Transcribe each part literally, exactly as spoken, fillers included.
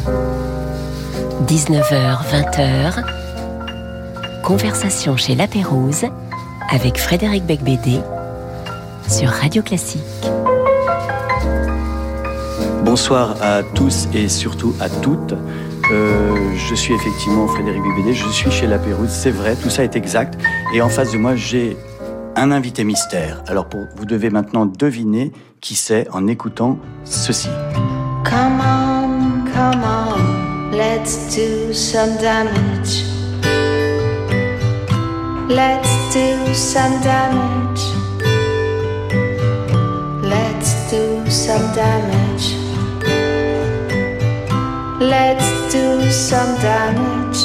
dix-neuf heures vingt heures, conversation chez La Pérouse avec Frédéric Becbédé sur Radio Classique. Bonsoir à tous et surtout à toutes. Euh, je suis effectivement Frédéric Becbédé, je suis chez La Pérouse, c'est vrai, tout ça est exact. Et en face de moi, j'ai un invité mystère. Alors pour, vous devez maintenant deviner qui c'est en écoutant ceci. Come on, come on, let's do some damage. Let's do some damage. Let's do some damage. Let's do some damage.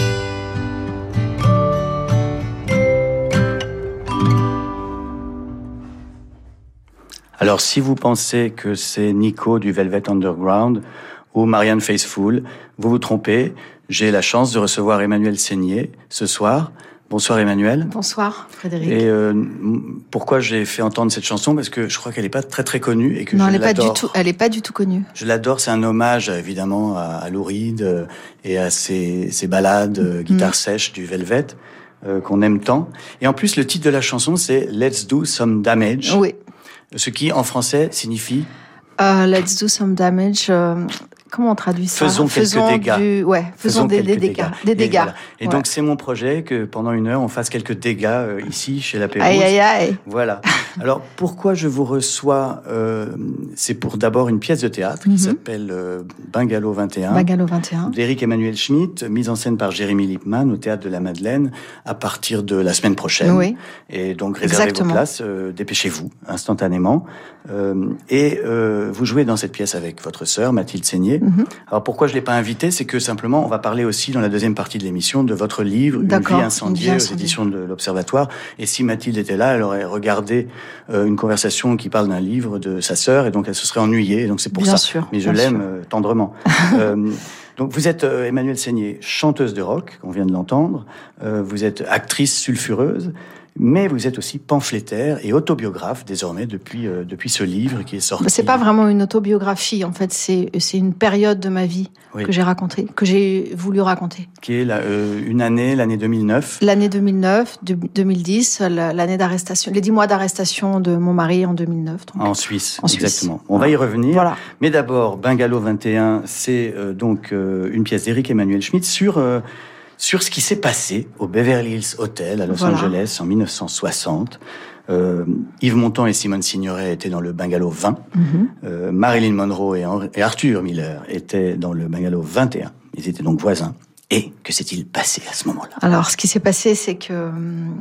Alors si vous pensez que c'est Nico du Velvet Underground ou Marianne Faithfull, vous vous trompez. J'ai la chance de recevoir Emmanuelle Seigner ce soir. Bonsoir Emmanuelle. Bonsoir Frédéric. Et euh, pourquoi j'ai fait entendre cette chanson ? Parce que je crois qu'elle n'est pas très très connue et que non, je elle l'adore. Non, elle n'est pas du tout connue. Je l'adore, c'est un hommage évidemment à, à Lou Reed et à ses, ses ballades euh, guitare mmh. sèche du Velvet euh, qu'on aime tant. Et en plus, le titre de la chanson, c'est « Let's do some damage ». Oui. Ce qui, en français, signifie euh, « Let's do some damage euh... ». Comment on traduit ça ? Faisons quelques faisons dégâts. Du... Ouais, faisons, faisons des, des dégâts. dégâts. Des dégâts. Et, voilà. et ouais. donc, c'est mon projet que pendant une heure, on fasse quelques dégâts euh, ici, chez La Pérouse. Aïe, aïe, aïe. Voilà. Alors, pourquoi je vous reçois euh, c'est pour d'abord une pièce de théâtre mm-hmm. qui s'appelle euh, Bungalow vingt et un. Bungalow vingt et un. D'Éric Emmanuel Schmitt, mise en scène par Jérémy Lippmann au Théâtre de la Madeleine à partir de la semaine prochaine. Oui. Et donc, réservez Exactement. vos places, euh, dépêchez-vous, instantanément. Euh, et euh, vous jouez dans cette pièce avec votre sœur, Mathilde Seigner. Mm-hmm. Alors, pourquoi je ne l'ai pas invité, c'est que simplement, on va parler aussi dans la deuxième partie de l'émission de votre livre, D'accord, Une vie incendiée, aux éditions de l'Observatoire. Et si Mathilde était là, elle aurait regardé euh, une conversation qui parle d'un livre de sa sœur, et donc elle se serait ennuyée. Et donc c'est pour bien ça. Sûr, Mais je l'aime euh, tendrement. euh, donc vous êtes euh, Emmanuelle Seigner, chanteuse de rock, on vient de l'entendre. Euh, vous êtes actrice sulfureuse. Mais vous êtes aussi pamphlétaire et autobiographe désormais depuis euh, depuis ce livre qui est sorti. C'est pas vraiment une autobiographie en fait, c'est c'est une période de ma vie oui. que j'ai racontée, que j'ai voulu raconter. Qui est la, euh, une année, l'année deux mille neuf. L'année deux mille neuf, deux mille dix, l'année d'arrestation, les dix mois d'arrestation de mon mari en deux mille neuf. Donc, en Suisse, en Suisse. Exactement. On voilà. va y revenir. Voilà. Mais d'abord, Bungalow vingt et un, c'est euh, donc euh, une pièce d'Éric Emmanuel Schmitt sur euh, sur ce qui s'est passé au Beverly Hills Hotel à Los voilà. Angeles en mille neuf cent soixante. Euh, Yves Montand et Simone Signoret étaient dans le Bungalow vingt. Mm-hmm. Euh, Marilyn Monroe et, Henri, et Arthur Miller étaient dans le Bungalow vingt et un. Ils étaient donc voisins. Et que s'est-il passé à ce moment-là ? Alors, ce qui s'est passé, c'est que euh,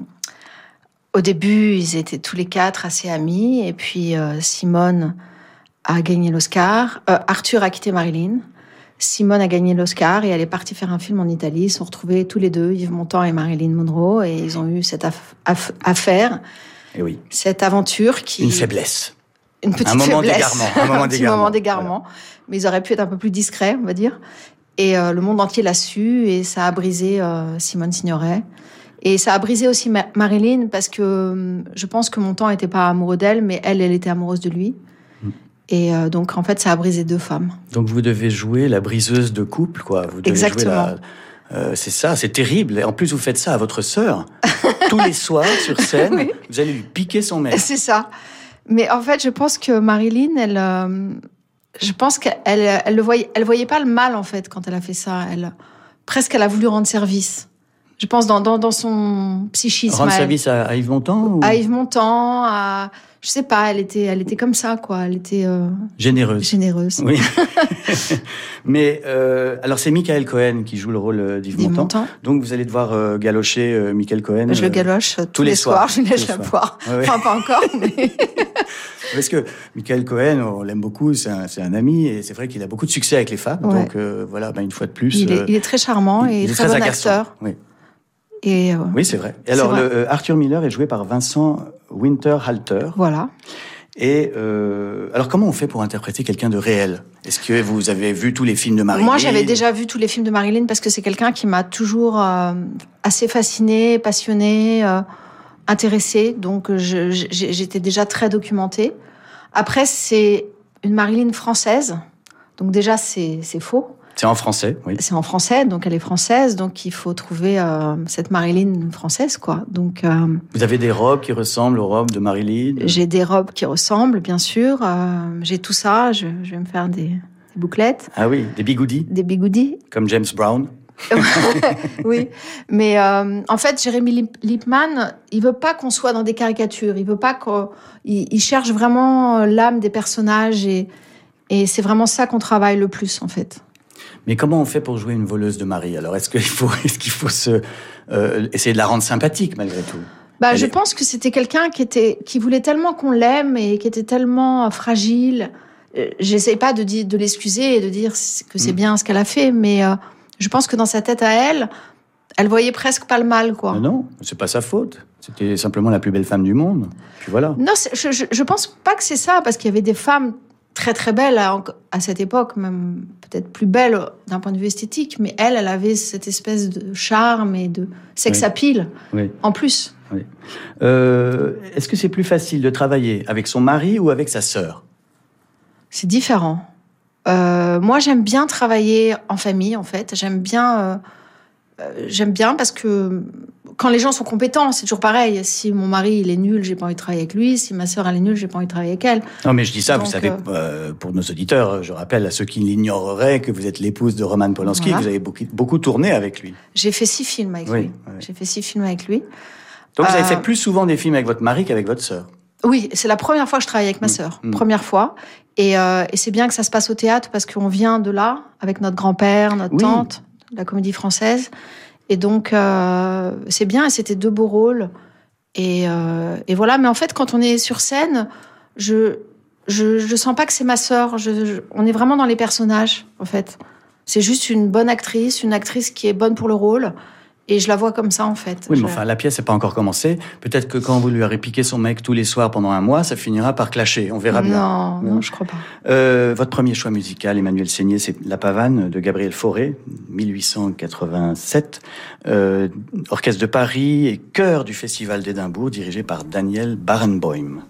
au début, ils étaient tous les quatre assez amis. Et puis, euh, Simone a gagné l'Oscar. Euh, Arthur a quitté Marilyn. Simone a gagné l'Oscar et elle est partie faire un film en Italie. Ils se sont retrouvés tous les deux, Yves Montand et Marilyn Monroe, et ils ont eu cette aff- aff- affaire, et oui. cette aventure qui... Une faiblesse. Une petite un moment faiblesse. D'égarement, un moment un petit d'égarement. moment d'égarement. Voilà. Mais ils auraient pu être un peu plus discrets, on va dire. Et euh, le monde entier l'a su, et ça a brisé euh, Simone Signoret. Et ça a brisé aussi Ma- Marilyn, parce que euh, je pense que Montand n'était pas amoureux d'elle, mais elle, elle était amoureuse de lui. Mm. Et euh, donc, en fait, ça a brisé deux femmes. Donc, vous devez jouer la briseuse de couple, quoi. Vous devez Exactement. Jouer la... euh, c'est ça, c'est terrible. Et en plus, vous faites ça à votre sœur. Tous les soirs, sur scène, oui. Vous allez lui piquer son mec. C'est ça. Mais en fait, je pense que Marilyn, elle... Euh, je pense qu'elle elle le voyait, elle voyait pas le mal, en fait, quand elle a fait ça. Elle, presque, elle a voulu rendre service. Je pense dans, dans, dans son psychisme. Rendre elle, service à, à Yves Montand ou... À Yves Montand, à... Je sais pas, elle était, elle était comme ça, quoi. Elle était euh, généreuse. Généreuse. Oui. Mais euh, alors c'est Michael Cohen qui joue le rôle d'Yves Montand. Montand. Donc vous allez devoir euh, galocher euh, Michael Cohen. Je le galoche euh, tous, tous les, les soirs. soirs. Je lui lèche la poire. Ouais, ouais. Enfin pas encore, mais. Parce que Michael Cohen, on l'aime beaucoup, c'est un, c'est un ami et c'est vrai qu'il a beaucoup de succès avec les femmes. Ouais. Donc euh, voilà, ben, une fois de plus. Il est, euh, il est très charmant il, et il est très, très bon agaçant. acteur. Oui. Et, euh, oui, c'est vrai. Et alors, vrai. Le, euh, Arthur Miller est joué par Vincent Winterhalter. Voilà. Et euh, alors, comment on fait pour interpréter quelqu'un de réel ? Est-ce que vous avez vu tous les films de Marilyn ? Moi, j'avais déjà vu tous les films de Marilyn parce que c'est quelqu'un qui m'a toujours euh, assez fascinée, passionnée, euh, intéressée. Donc, je, j'étais déjà très documentée. Après, c'est une Marilyn française. Donc déjà, c'est, c'est faux. C'est en français, oui. C'est en français, donc elle est française, donc il faut trouver euh, cette Marilyn française, quoi. Donc, euh, vous avez des robes qui ressemblent aux robes de Marilyn? J'ai des robes qui ressemblent, bien sûr. Euh, j'ai tout ça. Je, je vais me faire des, des bouclettes. Ah oui, des bigoudis? Des bigoudis. Comme James Brown? Oui, mais euh, en fait, Jérémy Lipman, il veut pas qu'on soit dans des caricatures. Il veut pas qu'on, il, il cherche vraiment l'âme des personnages et, et c'est vraiment ça qu'on travaille le plus, en fait. Mais comment on fait pour jouer une voleuse de mari? Alors, est-ce qu'il faut, est-ce qu'il faut se, euh, essayer de la rendre sympathique, malgré tout? Bah, Elle je est... pense que c'était quelqu'un qui était, qui voulait tellement qu'on l'aime et qui était tellement fragile. J'essaye pas de dire, de l'excuser et de dire que c'est mmh. bien ce qu'elle a fait, mais euh, je pense que dans sa tête à elle, elle voyait presque pas le mal, quoi. Mais non, c'est pas sa faute. C'était simplement la plus belle femme du monde. Puis voilà. Non, je, je, je pense pas que c'est ça, parce qu'il y avait des femmes très très belles à, à cette époque, même peut-être plus belles d'un point de vue esthétique, mais elle, elle avait cette espèce de charme et de sex appeal oui. oui. en plus. Oui. Euh, est-ce que c'est plus facile de travailler avec son mari ou avec sa sœur? C'est différent. Euh, moi, j'aime bien travailler en famille, en fait. J'aime bien, euh, euh, j'aime bien parce que quand les gens sont compétents, c'est toujours pareil. Si mon mari il est nul, j'ai pas envie de travailler avec lui. Si ma sœur elle est nulle, j'ai pas envie de travailler avec elle. Non, mais je dis ça, Donc, vous savez, euh... euh, pour nos auditeurs, je rappelle à ceux qui l'ignoreraient que vous êtes l'épouse de Roman Polanski, voilà. que vous avez beaucoup, beaucoup tourné avec lui. J'ai fait six films avec oui, lui. Oui. J'ai fait six films avec lui. Donc vous avez euh... fait plus souvent des films avec votre mari qu'avec votre sœur? Oui, c'est la première fois que je travaille avec ma mmh. sœur. Mmh. Première fois. Et, euh, et c'est bien que ça se passe au théâtre parce qu'on vient de là, avec notre grand-père, notre oui. tante, la Comédie Française. Et donc, euh, c'est bien. Et c'était deux beaux rôles. Et, euh, et voilà. Mais en fait, quand on est sur scène, je je, je sens pas que c'est ma sœur. Je, je, on est vraiment dans les personnages, en fait. C'est juste une bonne actrice, une actrice qui est bonne pour le rôle. Et je la vois comme ça, en fait. Oui, je... mais enfin, la pièce n'est pas encore commencée. Peut-être que quand vous lui aurez piqué son mec tous les soirs pendant un mois, ça finira par clasher. On verra non, bien. Non, non, je crois pas. Euh, votre premier choix musical, Emmanuel Seigner, c'est La Pavane de Gabriel Fauré, mille huit cent quatre-vingt-sept. Euh, orchestre de Paris et chœur du Festival d'Édimbourg, dirigé par Daniel Barenboim.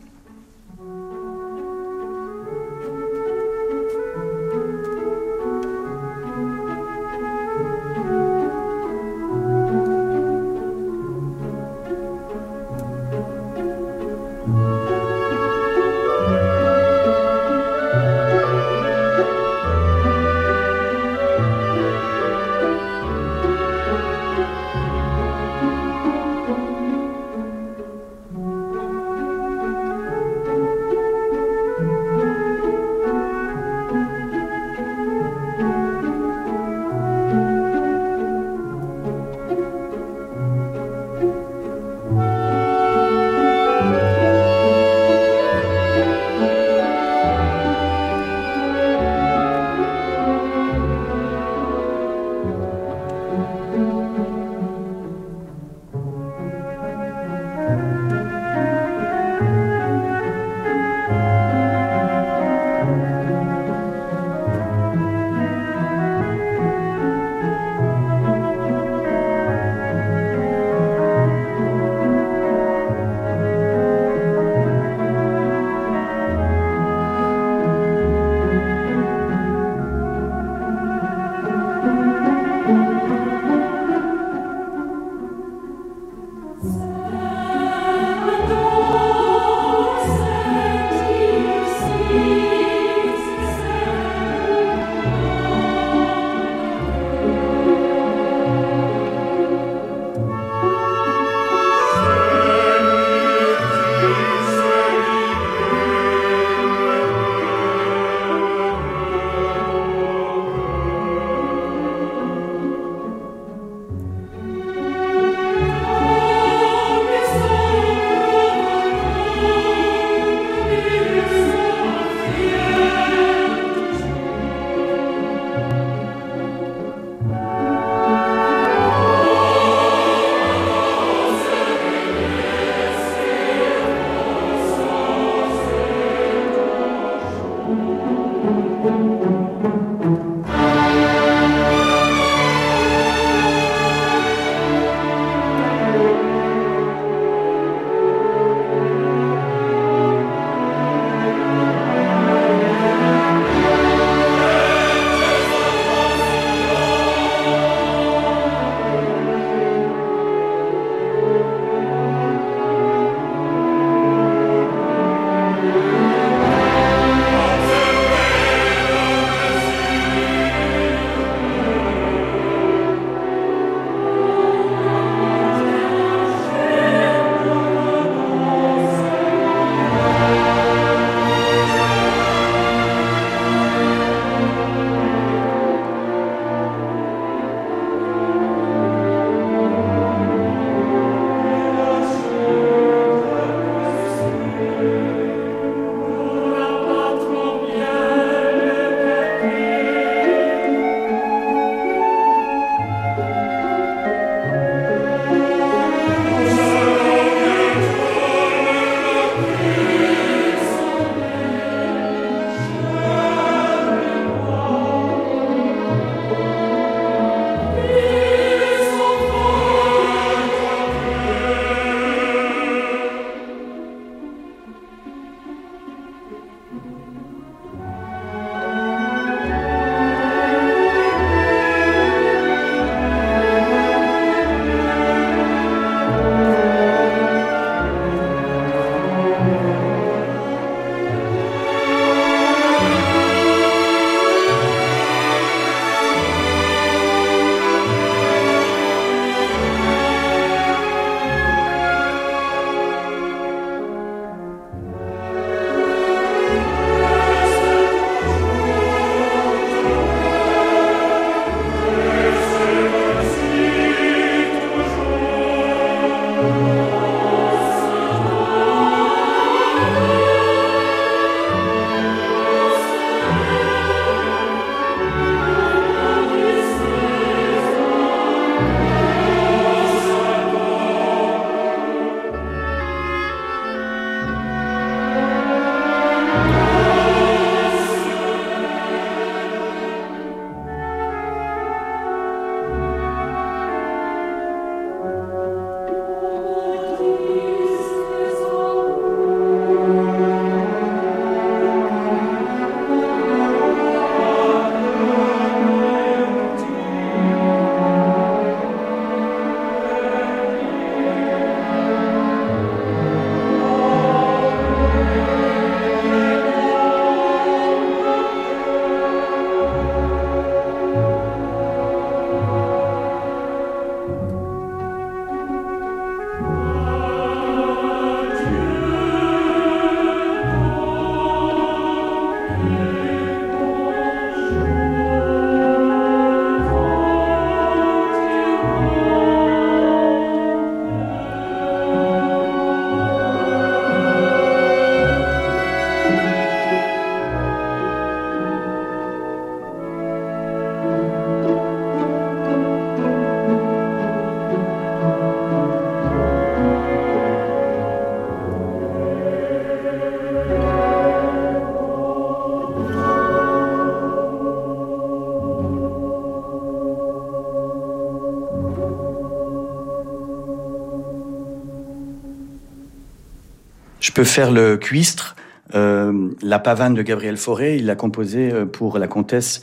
peux faire le cuistre. Euh, la pavane de Gabriel Fauré, il l'a composée pour la comtesse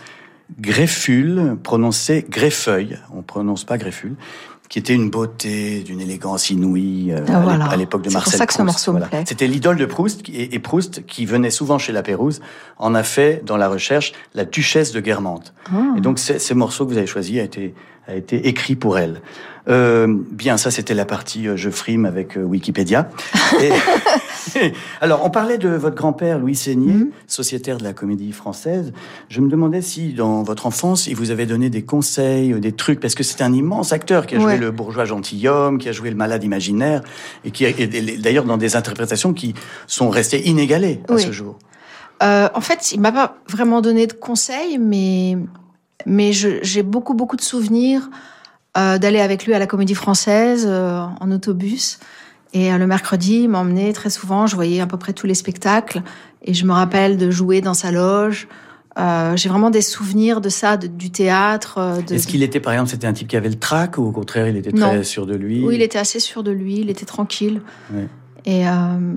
Greffule, prononcée Greffeuille. On prononce pas Greffule. Qui était une beauté, d'une élégance inouïe euh, ah, voilà. à l'époque de Marcel Proust. C'est pour ça que ce morceau voilà. me plaît. C'était l'idole de Proust, et, et Proust, qui venait souvent chez la Pérouse, en a fait, dans la recherche, la duchesse de Guermantes. Ah. Et donc, ce morceau que vous avez choisi a été, a été écrit pour elle. Euh, bien, ça, c'était la partie euh, je frime avec euh, Wikipédia. Et, et, alors, on parlait de votre grand-père, Louis Seigné, mm-hmm. sociétaire de la Comédie Française. Je me demandais si, dans votre enfance, il vous avait donné des conseils, des trucs, parce que c'est un immense acteur qui a joué ouais. le bourgeois gentilhomme, qui a joué le malade imaginaire, et qui, et, et, d'ailleurs, dans des interprétations qui sont restées inégalées à oui. ce jour. Euh, en fait, il m'a pas vraiment donné de conseils, mais, mais je, j'ai beaucoup, beaucoup de souvenirs Euh, d'aller avec lui à la Comédie Française euh, en autobus. Et euh, le mercredi, il m'emmenait très souvent. Je voyais à peu près tous les spectacles. Et je me rappelle de jouer dans sa loge. Euh, j'ai vraiment des souvenirs de ça, de, du théâtre. Euh, de... Est-ce qu'il était, par exemple, c'était un type qui avait le trac, ou au contraire, il était très non. sûr de lui? Oui, il était assez sûr de lui. Il était tranquille. Oui. Et, euh,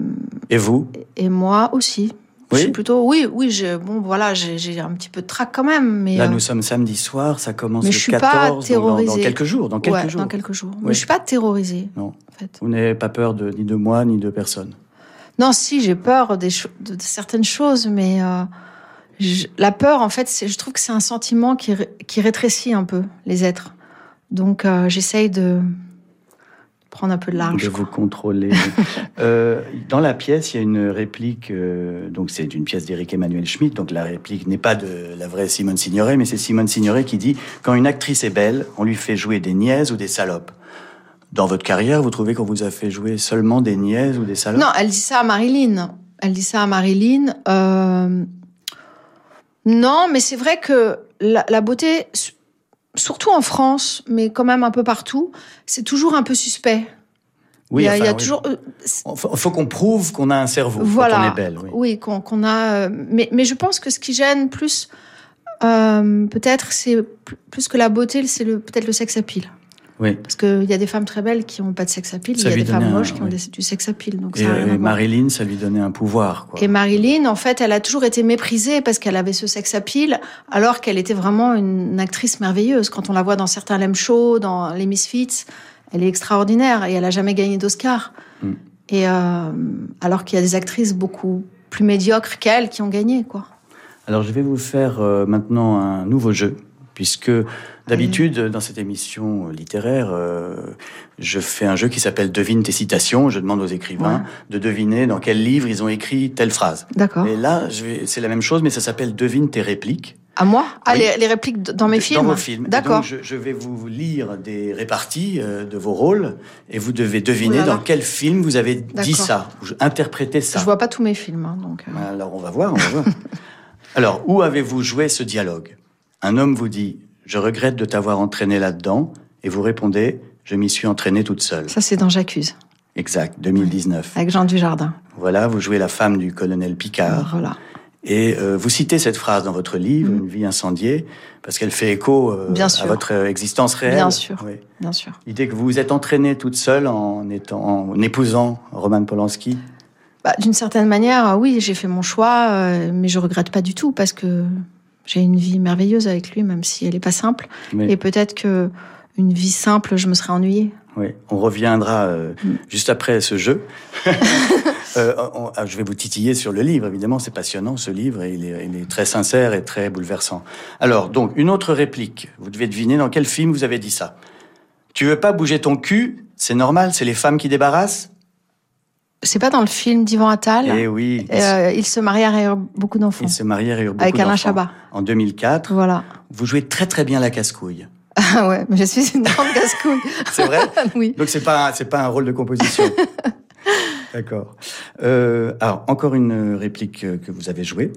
et vous? Et moi aussi. Oui. Je suis plutôt, oui, oui, je, bon, voilà, j'ai, j'ai un petit peu de trac quand même, mais. Là, euh... nous sommes samedi soir, ça commence mais le je suis quatorze, pas terrorisée. Dans, dans quelques jours, dans quelques ouais, jours. dans quelques jours. Oui. Mais je suis pas terrorisée. Non. En fait. Vous n'avez pas peur de, ni de moi, ni de personne? Non, si, j'ai peur des cho- de, de certaines choses, mais euh, je, la peur, en fait, c'est, je trouve que c'est un sentiment qui, qui rétrécit un peu les êtres. Donc, euh, j'essaye de prendre un peu de large. De vous contrôler. euh, dans la pièce, il y a une réplique, euh, donc c'est une pièce d'Éric Emmanuel Schmitt, donc la réplique n'est pas de la vraie Simone Signoret, mais c'est Simone Signoret qui dit « Quand une actrice est belle, on lui fait jouer des niaises ou des salopes ». Dans votre carrière, vous trouvez qu'on vous a fait jouer seulement des niaises ou des salopes? Non, elle dit ça à Marilyn. Elle dit ça à Marilyn. Euh... Non, mais c'est vrai que la, la beauté, surtout en France, mais quand même un peu partout, c'est toujours un peu suspect. Oui, il y a, enfin, il y a oui. toujours. Il faut, faut qu'on prouve qu'on a un cerveau voilà, quand on est belle. Oui, oui qu'on, qu'on a. Mais, mais je pense que ce qui gêne plus, euh, peut-être, c'est plus que la beauté, c'est le, peut-être le sex appeal. Oui. Parce qu'il y a des femmes très belles qui n'ont pas de sex appeal, il y a des femmes un, moches qui oui. ont des, du sex appeal. Donc et ça et Marilyn, ça lui donnait un pouvoir. Quoi. Et Marilyn, en fait, elle a toujours été méprisée parce qu'elle avait ce sex appeal, alors qu'elle était vraiment une actrice merveilleuse. Quand on la voit dans certains Lem Show, dans les Misfits, elle est extraordinaire et elle n'a jamais gagné d'Oscar. Mm. Et euh, alors qu'il y a des actrices beaucoup plus médiocres qu'elle qui ont gagné, quoi. Alors, je vais vous faire euh, maintenant un nouveau jeu. Puisque d'habitude, dans cette émission littéraire, euh, je fais un jeu qui s'appelle « Devine tes citations ». Je demande aux écrivains ouais. de deviner dans quel livre ils ont écrit telle phrase. D'accord. Et là, je vais, c'est la même chose, mais ça s'appelle « Devine tes répliques ». À moi? Ah, oui. les, les répliques dans mes de, films? Dans vos films. D'accord. Donc, je, je vais vous lire des réparties euh, de vos rôles et vous devez deviner voilà. dans quel film vous avez D'accord. dit ça, ou interprété ça. Je vois pas tous mes films. Hein, donc, euh... Alors, on va voir, on va voir. Alors, où avez-vous joué ce dialogue? Un homme vous dit « Je regrette de t'avoir entraîné là-dedans » et vous répondez « Je m'y suis entraînée toute seule ». Ça, c'est dans J'accuse. Exact, deux mille dix-neuf. Avec Jean Dujardin. Voilà, vous jouez la femme du colonel Picard. Voilà. Et euh, vous citez cette phrase dans votre livre, mmh. Une vie incendiée, parce qu'elle fait écho euh, à votre existence réelle. Bien sûr, oui. bien sûr. L'idée que vous vous êtes entraînée toute seule en, étant, en épousant Roman Polanski. Bah, d'une certaine manière, oui, j'ai fait mon choix, euh, mais je regrette pas du tout, parce que j'ai une vie merveilleuse avec lui, même si elle est pas simple. Oui. Et peut-être que une vie simple, je me serais ennuyée. Oui, on reviendra euh, mm. juste après ce jeu. euh, on, je vais vous titiller sur le livre, évidemment, c'est passionnant ce livre, et il est, il est très sincère et très bouleversant. Alors, donc, une autre réplique. Vous devez deviner dans quel film vous avez dit ça. Tu veux pas bouger ton cul? C'est normal, c'est les femmes qui débarrassent? C'est pas dans le film d'Ivan Attal? Eh oui. Euh, ils se marièrent et eurent beaucoup d'enfants. Ils se marièrent et eurent beaucoup Avec d'enfants. Alain Chabat. En deux mille quatre. Voilà. Vous jouez très très bien la casse-couille. Ah ouais, mais je suis une grande casse-couille. C'est vrai? Oui. Donc c'est pas, c'est pas un rôle de composition. D'accord. Euh, alors, encore une réplique que vous avez jouée.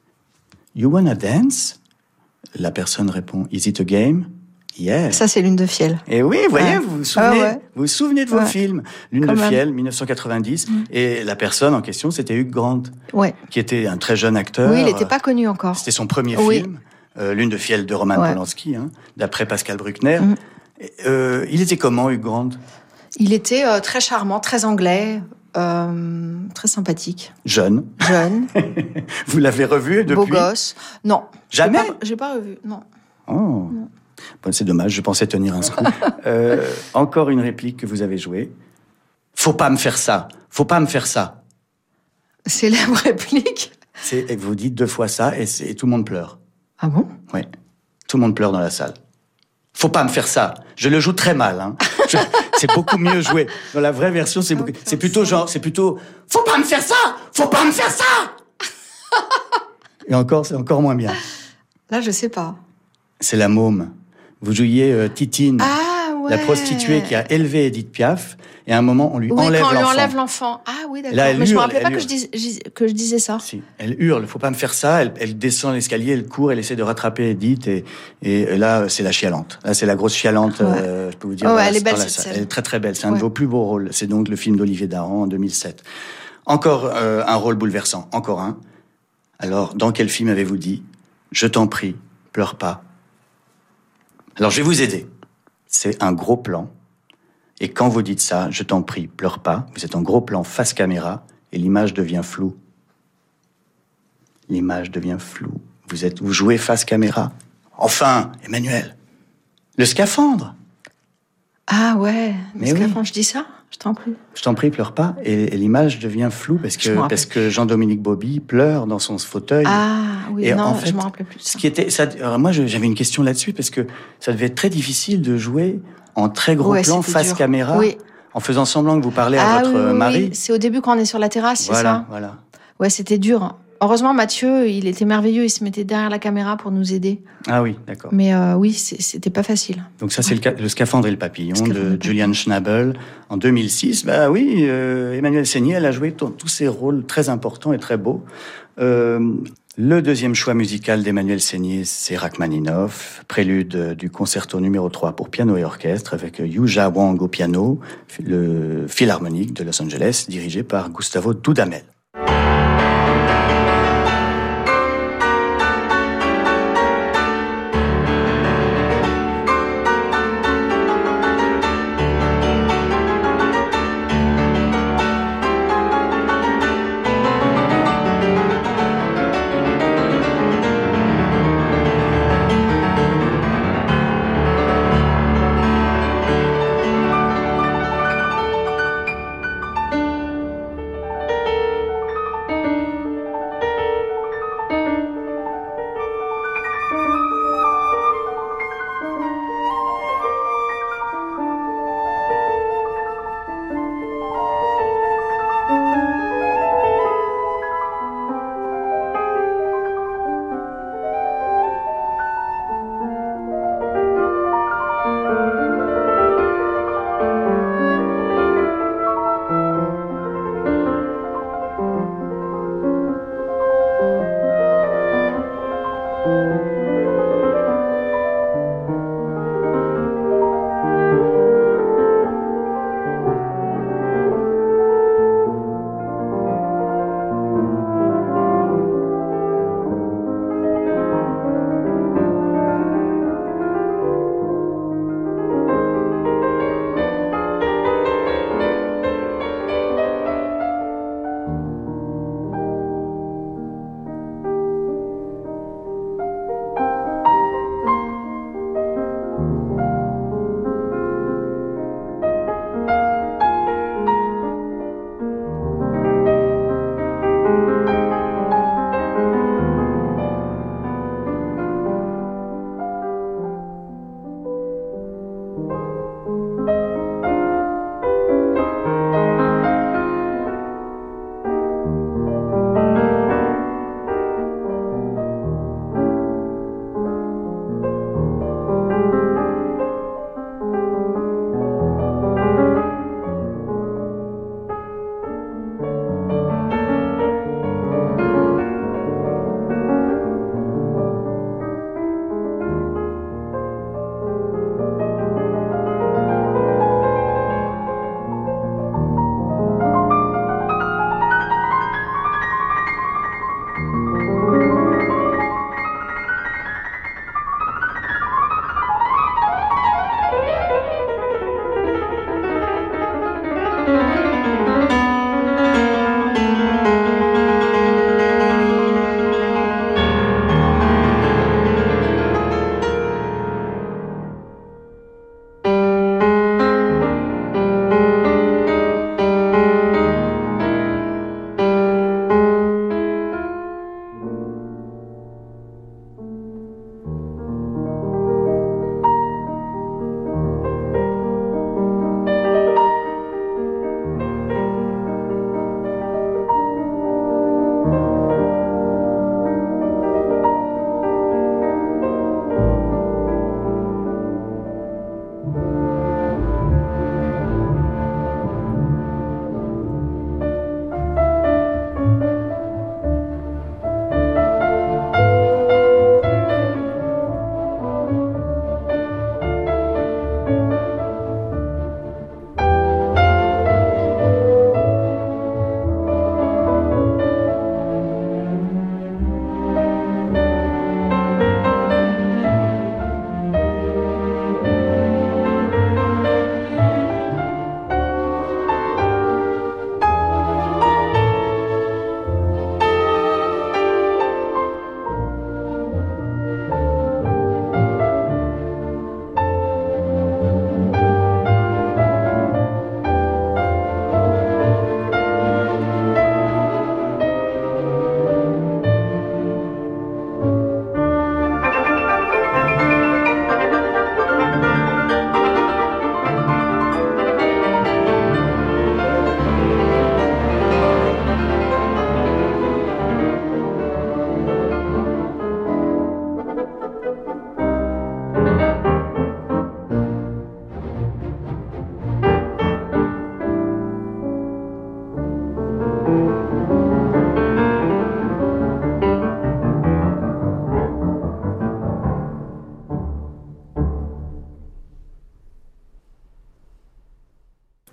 You wanna dance? La personne répond, is it a game? Yeah. Ça, c'est Lune de Fiel. Et oui, vous voyez, ouais. vous vous souvenez, ah ouais. vous vous souvenez de vos ouais. films. Lune Quand de même. Fiel, dix-neuf cent quatre-vingt-dix. Mm. Et la personne en question, c'était Hugh Grant. Ouais. Qui était un très jeune acteur. Oui, il n'était pas connu encore. C'était son premier oui. film. Euh, Lune de Fiel de Roman ouais. Polanski, hein, d'après Pascal Bruckner. Mm. Euh, il était comment, Hugh Grant? Il était euh, très charmant, très anglais. euh, très sympathique. Jeune. Jeune. Vous l'avez revu depuis? Beau gosse. Non. Jamais? J'ai pas, j'ai pas revu, non. Oh. Non. Bon, c'est dommage, je pensais tenir un scoop. euh, encore une réplique que vous avez jouée. Faut pas me faire ça. Faut pas me faire ça. Célèbre réplique. C'est, et vous dites deux fois ça et, c'est, et tout le monde pleure. Ah bon? Oui. Tout le monde pleure dans la salle. Faut pas me faire ça. Je le joue très mal. Hein. Je, c'est beaucoup mieux joué. Dans la vraie version, c'est, beaucoup, c'est plutôt genre, c'est plutôt. Faut pas me faire ça. Faut pas me faire ça. Et encore, c'est encore moins bien. Là, je sais pas. C'est la môme. Vous jouiez euh, Titine, ah, ouais. la prostituée qui a élevé Edith Piaf, et à un moment, on lui oui, enlève quand on l'enfant. lui enlève l'enfant. Ah oui, d'accord. Là, elle Mais je me hurle, rappelais pas elle que je, dis, que je disais ça. Si, elle hurle, faut pas me faire ça. Elle, elle descend l'escalier, elle court, elle essaie de rattraper Edith, et, et là, c'est la chialante. Là, c'est la grosse chialante, ouais. euh, je peux vous dire. Oh, voilà, elle est belle, la cette salle. scène. Elle est très très belle. C'est un ouais. de vos plus beaux rôles. C'est donc le film d'Olivier Dahan en deux mille sept. Encore euh, un rôle bouleversant. Encore un. Alors, dans quel film avez-vous dit « Je t'en prie, pleure pas ». Alors, je vais vous aider. C'est un gros plan. Et quand vous dites ça, je t'en prie, pleure pas, vous êtes en gros plan face caméra et l'image devient floue. L'image devient floue. Vous êtes, vous jouez face caméra. Enfin, Emmanuel, le scaphandre. Ah ouais, mais le oui. scaphandre, je dis ça, je t'en prie. Je t'en prie, pleure pas. Et, et l'image devient floue parce que, parce que Jean-Dominique Bauby pleure dans son fauteuil. Ah oui, et non, en fait, je me rappelais plus de ça. Ce qui était, ça, alors moi, je, j'avais une question là-dessus parce que ça devait être très difficile de jouer en très gros ouais, plan face dur. caméra, oui. en faisant semblant que vous parlez à ah, votre oui, oui, mari. Oui. C'est au début quand on est sur la terrasse, c'est voilà, ça? Voilà, ouais, c'était dur. Heureusement, Mathieu, il était merveilleux, il se mettait derrière la caméra pour nous aider. Ah oui, d'accord. Mais euh, oui, c'est, c'était pas facile. Donc ça, c'est ouais. le, le Scaphandre et le papillon Scaphandre de Julian Schnabel en deux mille six. Bah oui, euh, Emmanuelle Seigner, elle a joué t- tous ces rôles très importants et très beaux. Euh, le deuxième choix musical d'Emmanuelle Seigner, c'est Rachmaninoff, prélude du concerto numéro trois pour piano et orchestre avec Yuja Wang au piano, le Philharmonique de Los Angeles, dirigé par Gustavo Dudamel.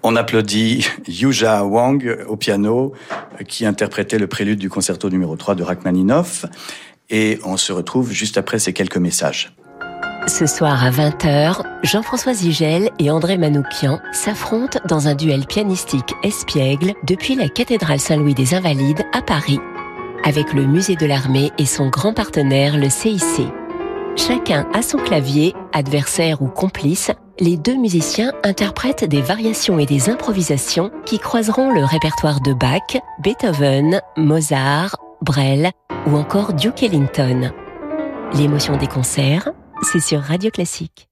On applaudit Yuja Wang au piano, qui interprétait le prélude du concerto numéro trois de Rachmaninoff. Et on se retrouve juste après ces quelques messages. Ce soir à vingt heures, Jean-François Zigel et André Manoukian s'affrontent dans un duel pianistique espiègle depuis la cathédrale Saint-Louis des Invalides à Paris, avec le musée de l'armée et son grand partenaire, le C I C. Chacun à son clavier, adversaire ou complice, les deux musiciens interprètent des variations et des improvisations qui croiseront le répertoire de Bach, Beethoven, Mozart, Brel ou encore Duke Ellington. L'émotion des concerts, c'est sur Radio Classique.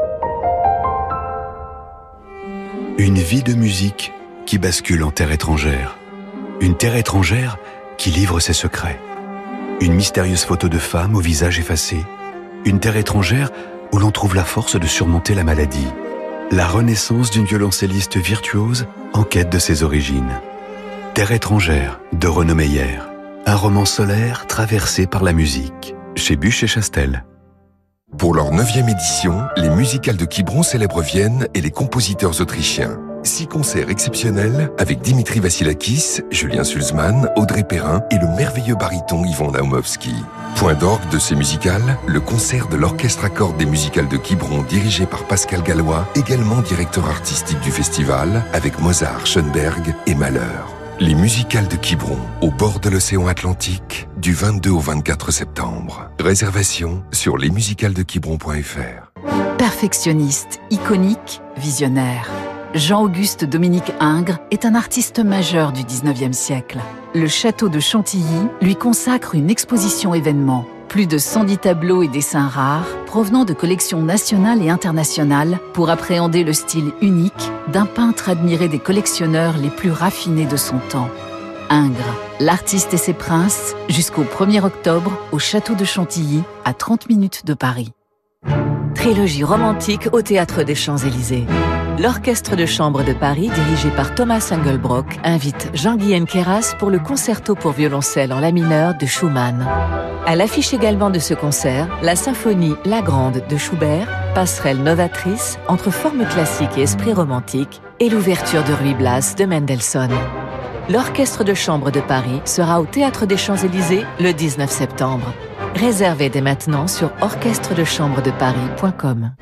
Une vie de musique qui bascule en terre étrangère. Une terre étrangère qui livre ses secrets. Une mystérieuse photo de femme au visage effacé. Une terre étrangère où l'on trouve la force de surmonter la maladie. La renaissance d'une violoncelliste virtuose en quête de ses origines. Terre étrangère de Renaud Meyer. Un roman solaire traversé par la musique. Chez Buch et Chastel. Pour leur neuvième édition, les musicales de Quiberon célèbrent Vienne et les compositeurs autrichiens. Six concerts exceptionnels avec Dimitri Vassilakis, Julien Sulzmann, Audrey Perrin et le merveilleux baryton Yvon Naumovski. Point d'orgue de ces musicales, le concert de l'orchestre à cordes des musicales de Quiberon dirigé par Pascal Gallois, également directeur artistique du festival, avec Mozart, Schoenberg et Mahler. Les musicales de Quiberon, au bord de l'océan Atlantique, du vingt-deux au vingt-quatre septembre. Réservation sur lesmusicalesdequiberon point f r. Perfectionniste, iconique, visionnaire. Jean-Auguste Dominique Ingres est un artiste majeur du dix-neuvième siècle. Le château de Chantilly lui consacre une exposition événement. Plus de cent dix tableaux et dessins rares provenant de collections nationales et internationales pour appréhender le style unique d'un peintre admiré des collectionneurs les plus raffinés de son temps. Ingres, l'artiste et ses princes, jusqu'au premier octobre au château de Chantilly, à trente minutes de Paris. Trilogie romantique au Théâtre des Champs-Élysées. L'Orchestre de chambre de Paris, dirigé par Thomas Engelbrock, invite Jean-Guilhem Queyras pour le concerto pour violoncelle en la mineur de Schumann. À l'affiche également de ce concert, la symphonie La Grande de Schubert, passerelle novatrice entre forme classique et esprit romantique, et l'ouverture de Ruy Blas de Mendelssohn. L'Orchestre de chambre de Paris sera au Théâtre des Champs-Élysées le dix-neuf septembre. Réservez dès maintenant sur orchestre de chambre de paris point com.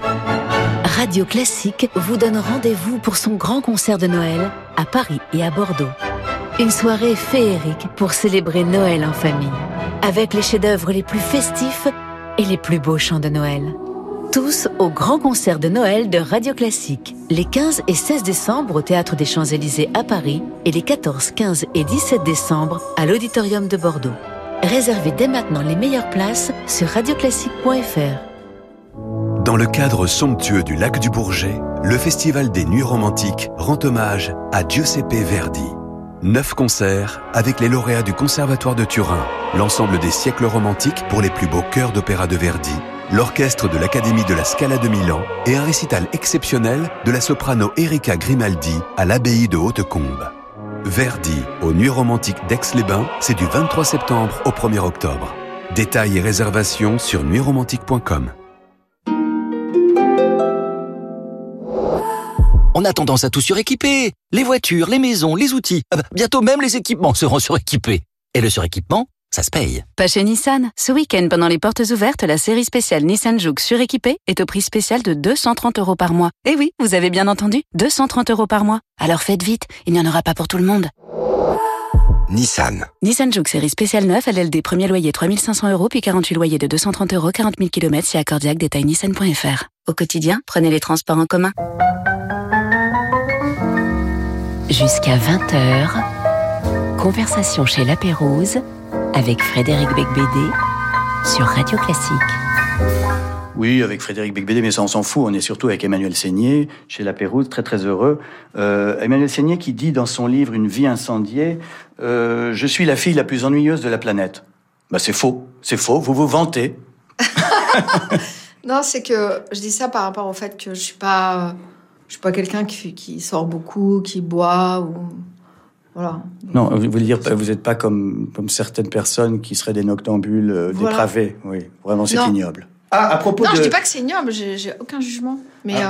Radio Classique vous donne rendez-vous pour son grand concert de Noël à Paris et à Bordeaux. Une soirée féerique pour célébrer Noël en famille, avec les chefs-d'œuvre les plus festifs et les plus beaux chants de Noël. Tous au grand concert de Noël de Radio Classique, les quinze et seize décembre au Théâtre des Champs-Élysées à Paris et les quatorze, quinze et dix-sept décembre à l'Auditorium de Bordeaux. Réservez dès maintenant les meilleures places sur radio classique point f r. Dans le cadre somptueux du Lac du Bourget, le Festival des Nuits Romantiques rend hommage à Giuseppe Verdi. Neuf concerts avec les lauréats du Conservatoire de Turin, l'ensemble des siècles romantiques pour les plus beaux chœurs d'opéra de Verdi, l'orchestre de l'Académie de la Scala de Milan et un récital exceptionnel de la soprano Erika Grimaldi à l'abbaye de Hautecombe. Verdi aux Nuits Romantiques d'Aix-les-Bains, c'est du vingt-trois septembre au premier octobre. Détails et réservations sur nuits romantiques point com. On a tendance à tout suréquiper. Les voitures, les maisons, les outils. Euh, bientôt même les équipements seront suréquipés. Et le suréquipement, ça se paye. Pas chez Nissan. Ce week-end, pendant les portes ouvertes, la série spéciale Nissan Juke suréquipée est au prix spécial de deux cent trente euros par mois. Eh oui, vous avez bien entendu, deux cent trente euros par mois. Alors faites vite, il n'y en aura pas pour tout le monde. Nissan. Nissan Juke série spéciale neuf, L L D, premier loyer trois mille cinq cents euros, puis quarante-huit loyers de deux cent trente euros, quarante mille kilomètres, c'est accordiaque, détail nissan point f r. Au quotidien, prenez les transports en commun. Jusqu'à vingt heures, conversation chez La Pérouse avec Frédéric Becbédé sur Radio Classique. Oui, avec Frédéric Becbédé, mais ça on s'en fout, on est surtout avec Emmanuel Seigné, chez La Pérouse, très très heureux. Euh, Emmanuel Seigné qui dit dans son livre « Une vie incendiée euh, », je suis la fille la plus ennuyeuse de la planète. Bah c'est faux, c'est faux, vous vous vantez. Non, c'est que je dis ça par rapport au fait que je suis pas... Je suis pas quelqu'un qui, qui sort beaucoup, qui boit ou voilà. Non, vous voulez dire vous n'êtes pas comme comme certaines personnes qui seraient des noctambules euh, voilà. dépravés. Oui, vraiment c'est non. ignoble. Ah, à propos non, de... je dis pas que c'est ignoble. J'ai, j'ai aucun jugement. Mais ah. euh,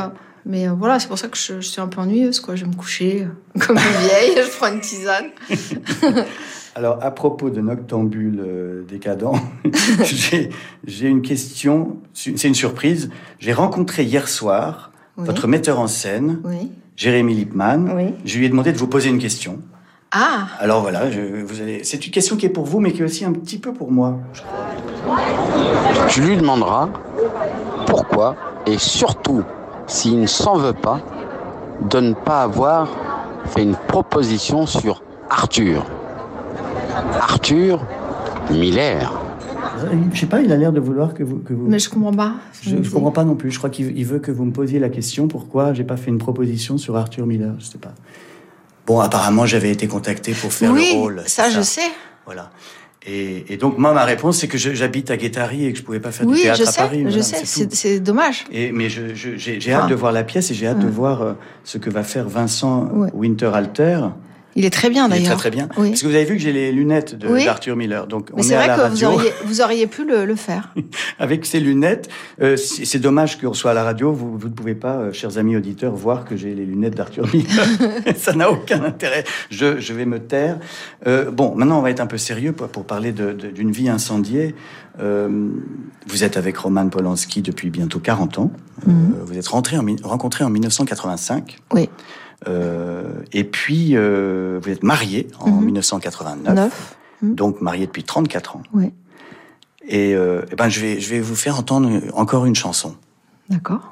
Mais euh, voilà, c'est pour ça que je, je suis un peu ennuyeuse, quoi. Je vais me coucher euh, comme une vieille, je prends une tisane. Alors, à propos de Noctambule euh, décadent, j'ai, j'ai une question, c'est une surprise. J'ai rencontré hier soir oui. votre metteur en scène, oui. Jérémy Lippmann. Oui. Je lui ai demandé de vous poser une question. Ah. Alors voilà, je, vous allez, c'est une question qui est pour vous, mais qui est aussi un petit peu pour moi. Je crois. Tu lui demanderas pourquoi, et surtout, s'il ne s'en veut pas, de ne pas avoir fait une proposition sur Arthur. Arthur Miller. Je sais pas, il a l'air de vouloir que vous... Que vous... Mais je comprends pas. Je, je comprends pas non plus. Je crois qu'il veut que vous me posiez la question pourquoi j'ai pas fait une proposition sur Arthur Miller. Je sais pas. Bon, apparemment, j'avais été contacté pour faire oui, le rôle. ça, ça, je sais. Voilà. Et, et donc, moi, ma réponse, c'est que je, j'habite à Guétari et que je pouvais pas faire oui, du théâtre je à sais, Paris. Oui, je voilà, sais, c'est, c'est, c'est dommage. Et, mais je, je, j'ai, j'ai hâte ah. de voir la pièce et j'ai hâte ah. de voir euh, ce que va faire Vincent ouais. Winterhalter. Il est très bien, il d'ailleurs. Il est très, très bien. Oui. Parce que vous avez vu que j'ai les lunettes de, oui. d'Arthur Miller. Donc, mais on c'est est vrai à la que radio. Vous auriez, vous auriez pu le, le faire. Avec ces lunettes, euh, c'est, c'est dommage qu'on soit à la radio. Vous, vous ne pouvez pas, euh, chers amis auditeurs, voir que j'ai les lunettes d'Arthur Miller. Ça n'a aucun intérêt. Je, je vais me taire. Euh, bon, maintenant, on va être un peu sérieux pour, pour parler de, de, d'une vie incendiée. Euh, vous êtes avec Roman Polanski depuis bientôt quarante ans. Mm-hmm. Euh, vous êtes rentré en, rencontré en dix-neuf cent quatre-vingt-cinq. Oui. Euh, et puis, euh, vous êtes marié en mmh. dix-neuf cent quatre-vingt-neuf, Neuf. donc marié depuis trente-quatre ans. Oui. Et, euh, et ben, je vais, je vais vous faire entendre encore une chanson. D'accord.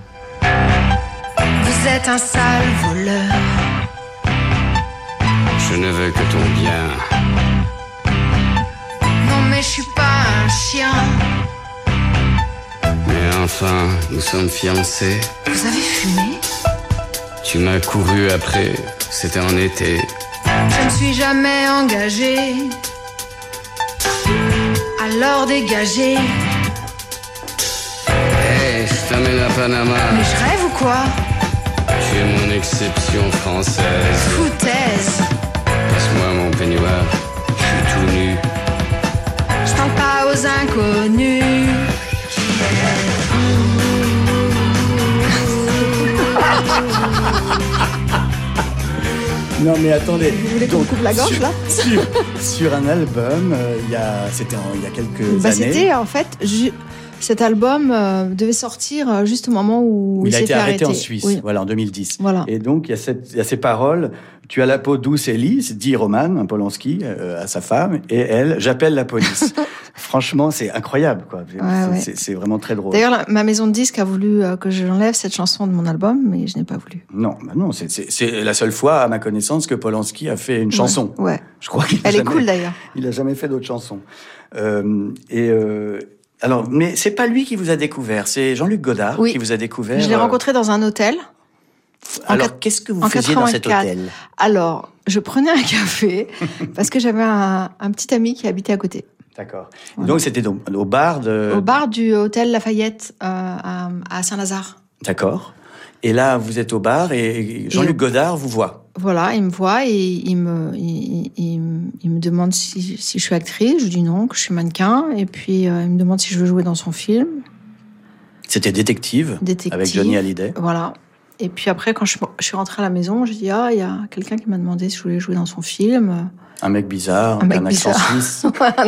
Vous êtes un sale voleur. Je ne veux que ton bien. Non mais je suis pas un chien. Mais enfin, nous sommes fiancés. Vous avez fumé ? Tu m'as couru après, c'était en été. Je ne suis jamais engagée. Alors dégagez. Hé, hey, je t'amène à Panama. Mais je rêve ou quoi ? Tu es mon exception française. Foutaise. Passe-moi mon peignoir, je suis tout nu. Je parle pas aux inconnus. Non mais attendez. Vous voulez qu'on coupe la gorge sur, là sur, sur un album, euh, il y a, c'était en, il y a quelques bah, années. C'était en fait, ju- cet album euh, devait sortir juste au moment où, où il, il a s'est été fait arrêté arrêter. en Suisse, oui. voilà en deux mille dix. Voilà. Et donc il y a cette, il y a ces paroles. Tu as la peau douce et lisse, dit Roman Polanski euh, à sa femme, et elle, j'appelle la police. Franchement, c'est incroyable, quoi. C'est, ouais, ouais. c'est, c'est vraiment très drôle. D'ailleurs, la, ma maison de disques a voulu euh, que je l'enlève cette chanson de mon album, mais je n'ai pas voulu. Non, bah non, c'est, c'est, c'est la seule fois, à ma connaissance, que Polanski a fait une ouais, chanson. Ouais. Je crois qu'il Elle a est jamais, cool d'ailleurs. Il a jamais fait d'autres chansons. Euh, et euh, alors, mais c'est pas lui qui vous a découvert, c'est Jean-Luc Godard oui. qui vous a découvert. Je l'ai euh... rencontré dans un hôtel. Alors, quatre... qu'est-ce que vous faisiez dans cet hôtel ? Alors, je prenais un café parce que j'avais un, un petit ami qui habitait à côté. D'accord. Voilà. Donc, c'était donc au bar de... Au bar du hôtel Lafayette euh, à, à Saint-Lazare. D'accord. Et là, vous êtes au bar et Jean-Luc et... Godard vous voit. Voilà, il me voit et il me, il, il, il me demande si, si je suis actrice. Je lui dis non, que je suis mannequin. Et puis, euh, il me demande si je veux jouer dans son film. C'était Détective, Détective. Avec Johnny Hallyday. Voilà. Et puis après, quand je, je suis rentrée à la maison, j'ai dit ah, il y a quelqu'un qui m'a demandé si je voulais jouer dans son film. Un mec bizarre, un, mec un accent bizarre. Suisse.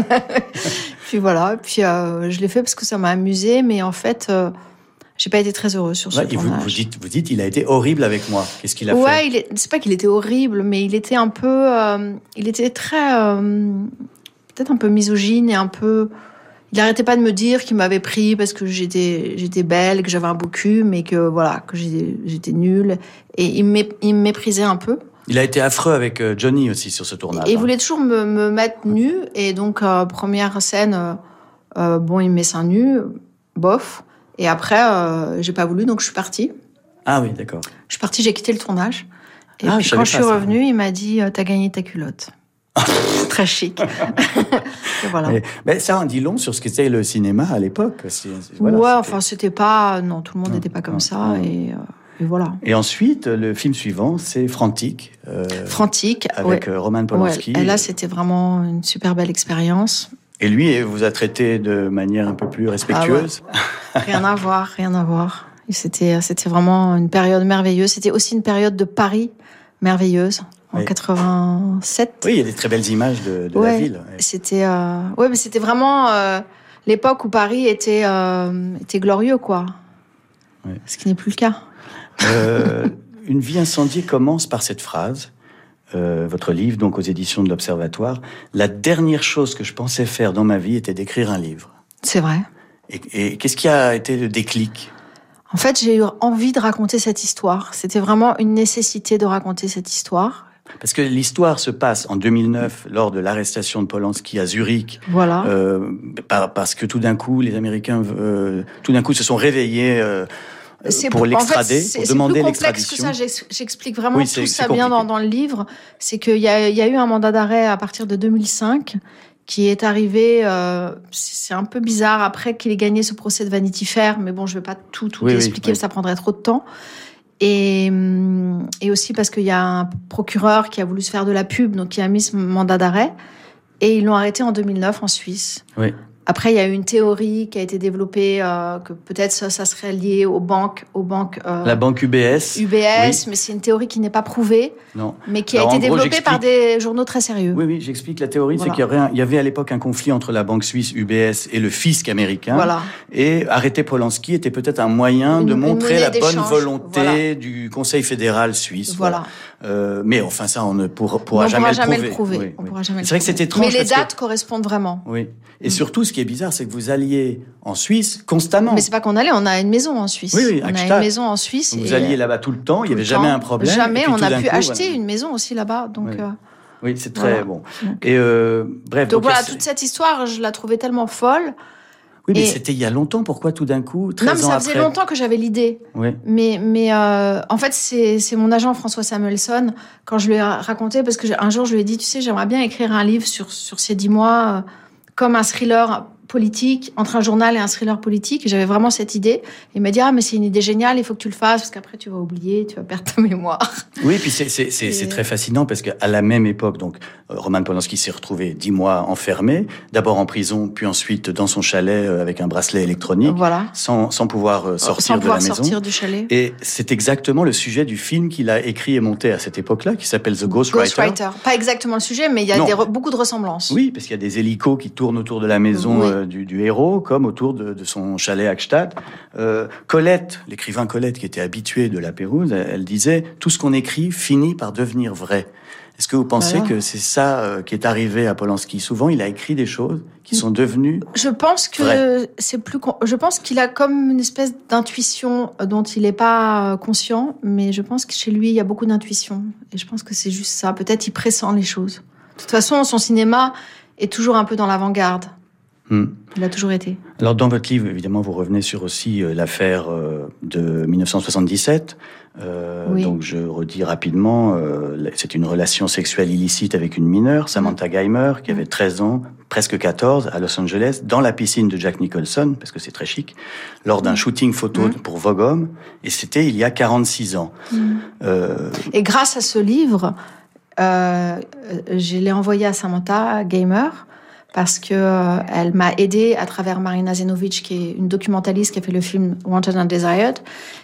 Puis voilà, puis euh, je l'ai fait parce que ça m'a amusée, mais en fait, euh, j'ai pas été très heureuse sur ce ouais, tournage. Vous, vous dites, vous dites, il a été horrible avec moi. Qu'est-ce qu'il a ouais, fait ? Ouais, il est, c'est pas qu'il était horrible, mais il était un peu, euh, il était très, euh, peut-être un peu misogyne et un peu. Il arrêtait pas de me dire qu'il m'avait pris parce que j'étais, j'étais belle, que j'avais un beau cul, mais que voilà, que j'étais, j'étais nulle. Et il me, il me méprisait un peu. Il a été affreux avec Johnny aussi sur ce tournage. Et il voulait toujours me, me mettre nue. Et donc, euh, première scène, euh, bon, il me met seins nus, bof. Et après, euh, j'ai pas voulu, donc je suis partie. Ah oui, d'accord. Je suis partie, j'ai quitté le tournage. Et ah, puis je quand je suis ça. revenue, il m'a dit « T'as gagné ta culotte ». C'est très chic. Et voilà. Mais, mais ça en dit long sur ce qu'était le cinéma à l'époque. C'est, c'est, voilà, ouais, c'était... enfin, c'était pas... Non, tout le monde n'était pas comme non, ça. Non. Et, euh, et voilà. Et ensuite, le film suivant, c'est Frantic. Euh, Frantic. Avec ouais. Roman Polanski. Ouais. Et là, c'était vraiment une super belle expérience. Et lui vous a traité de manière un peu plus respectueuse. Ah ouais. Rien à voir, rien à voir. Et c'était, c'était vraiment une période merveilleuse. C'était aussi une période de Paris merveilleuse. En oui. quatre-vingt-sept. Oui, il y a des très belles images de, de ouais, la ville. Ouais. C'était, euh... ouais, mais c'était vraiment euh, l'époque où Paris était, euh, était glorieux, quoi. Ouais. Ce qui n'est plus le cas. Euh, Une vie incendiée commence par cette phrase. Euh, votre livre, donc aux éditions de l'Observatoire. La dernière chose que je pensais faire dans ma vie était d'écrire un livre. C'est vrai. Et, et qu'est-ce qui a été le déclic ? En fait, j'ai eu envie de raconter cette histoire. C'était vraiment une nécessité de raconter cette histoire. Parce que l'histoire se passe en deux mille neuf, lors de l'arrestation de Polanski à Zurich. Voilà. Euh, parce que tout d'un coup, les Américains, euh, tout d'un coup, se sont réveillés euh, c'est pour l'extrader, en fait, pour demander C'est l'extradition. plus complexe que ça. J'explique vraiment oui, tout ça bien dans, dans le livre. C'est qu'il y a, il y a eu un mandat d'arrêt à partir de deux mille cinq qui est arrivé. Euh, c'est un peu bizarre après qu'il ait gagné ce procès de Vanity Fair, mais bon, je vais pas tout tout oui, expliquer, oui, oui. Ça prendrait trop de temps. Et, et aussi parce qu'il y a un procureur qui a voulu se faire de la pub, donc qui a mis ce mandat d'arrêt. Et ils l'ont arrêté en deux mille neuf en Suisse. Oui. Après, il y a eu une théorie qui a été développée, euh, que peut-être ça, ça serait lié aux banques, aux banques. Euh, la banque U B S. U B S, oui. Mais c'est une théorie qui n'est pas prouvée. Non. Mais qui Alors, a été gros, développée par des journaux très sérieux. Oui, oui, j'explique. La théorie, voilà. c'est qu'il y, un, il y avait à l'époque un conflit entre la banque suisse U B S et le fisc américain. Voilà. Et arrêter Polanski était peut-être un moyen une, de montrer la bonne volonté voilà. du Conseil fédéral suisse. Voilà. voilà. Euh, mais enfin, ça, on ne pourra, pourra on jamais, pourra jamais le le prouver. Oui, on oui. pourra jamais c'est vrai que c'était étrange. Mais les dates que... correspondent vraiment. Oui. Et mmh. surtout, ce qui est bizarre, c'est que vous alliez en Suisse constamment. Mais c'est pas qu'on allait, on a une maison en Suisse. Oui, oui, on a une maison en Suisse. Donc vous alliez là-bas tout le temps, il n'y avait jamais un problème. Jamais, on a pu coup, acheter voilà. une maison aussi là-bas. Donc, oui, euh, oui c'est très voilà. bon. Et euh, bref. Donc, donc voilà, toute cette histoire, je la trouvais tellement folle. Oui, mais et... c'était il y a longtemps. Pourquoi tout d'un coup, treize ans après ? Non, mais ça faisait après... longtemps que j'avais l'idée. Oui. Mais, mais euh, en fait, c'est, c'est mon agent François Samuelson, quand je lui ai raconté, parce qu'un jour, je lui ai dit, tu sais, j'aimerais bien écrire un livre sur, sur ces dix mois, euh, comme un thriller politique, entre un journal et un thriller politique. Et j'avais vraiment cette idée. Il m'a dit, ah, mais c'est une idée géniale, il faut que tu le fasses, parce qu'après, tu vas oublier, tu vas perdre ta mémoire. Oui, puis c'est, c'est, c'est, et... c'est très fascinant, parce qu'à la même époque, donc, Roman Polanski s'est retrouvé dix mois enfermé, d'abord en prison, puis ensuite dans son chalet avec un bracelet électronique, voilà. sans, sans pouvoir sortir sans de pouvoir la maison. sortir du chalet. Et c'est exactement le sujet du film qu'il a écrit et monté à cette époque-là, qui s'appelle The Ghostwriter. Ghostwriter. Pas exactement le sujet, mais il y a des, beaucoup de ressemblances. Oui, parce qu'il y a des hélicos qui tournent autour de la maison oui. euh, du, du héros, comme autour de, de son chalet à Gstaad. Euh, Colette, l'écrivain Colette, qui était habituée de la Pérouse, elle, elle disait « Tout ce qu'on écrit finit par devenir vrai ». Est-ce que vous pensez voilà. que c'est ça euh, qui est arrivé à Polanski ? Souvent, il a écrit des choses qui sont devenues Je pense que vraies. c'est plus. Je pense qu'il a comme une espèce d'intuition dont il n'est pas conscient, mais je pense que chez lui, il y a beaucoup d'intuition. Et je pense que c'est juste ça. Peut-être il pressent les choses. De toute façon, son cinéma est toujours un peu dans l'avant-garde. Hmm. Il a toujours été. Alors, dans votre livre, évidemment, vous revenez sur aussi euh, l'affaire euh, de dix-neuf cent soixante-dix-sept. Euh, oui. Donc, je redis rapidement, euh, c'est une relation sexuelle illicite avec une mineure, Samantha Geimer, qui avait treize ans, presque quatorze, à Los Angeles, dans la piscine de Jack Nicholson, parce que c'est très chic, lors d'un mmh. shooting photo mmh. pour Vogue Homme, et c'était il y a quarante-six ans. Mmh. Euh... Et grâce à ce livre, euh, je l'ai envoyé à Samantha Geimer, parce que euh, elle m'a aidée à travers Marina Zenovic, qui est une documentaliste qui a fait le film Wanted and Desired,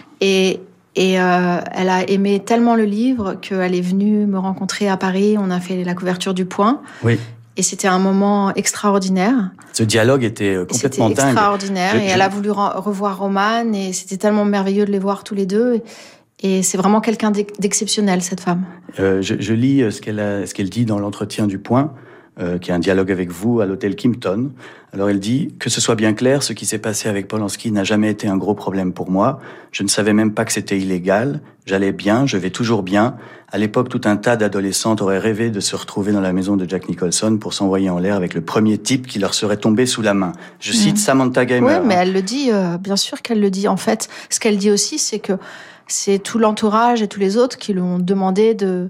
et et euh, elle a aimé tellement le livre qu'elle est venue me rencontrer à Paris. On a fait la couverture du Point. Oui. Et c'était un moment extraordinaire. Ce dialogue était complètement c'était dingue. Extraordinaire. Je, et je... elle a voulu re- revoir Roman, et c'était tellement merveilleux de les voir tous les deux. Et, et c'est vraiment quelqu'un d'exceptionnel, cette femme. Euh, je, je lis ce qu'elle a, ce qu'elle dit dans l'entretien du Point. Euh, qui a un dialogue avec vous à l'hôtel Kimpton. Alors elle dit « Que ce soit bien clair, ce qui s'est passé avec Polanski n'a jamais été un gros problème pour moi. Je ne savais même pas que c'était illégal. J'allais bien, je vais toujours bien. À l'époque, tout un tas d'adolescentes auraient rêvé de se retrouver dans la maison de Jack Nicholson pour s'envoyer en l'air avec le premier type qui leur serait tombé sous la main. » Je cite mmh. Samantha Geimer. Oui, mais elle le dit, euh, bien sûr qu'elle le dit. En fait, ce qu'elle dit aussi, c'est que c'est tout l'entourage et tous les autres qui lui ont demandé de...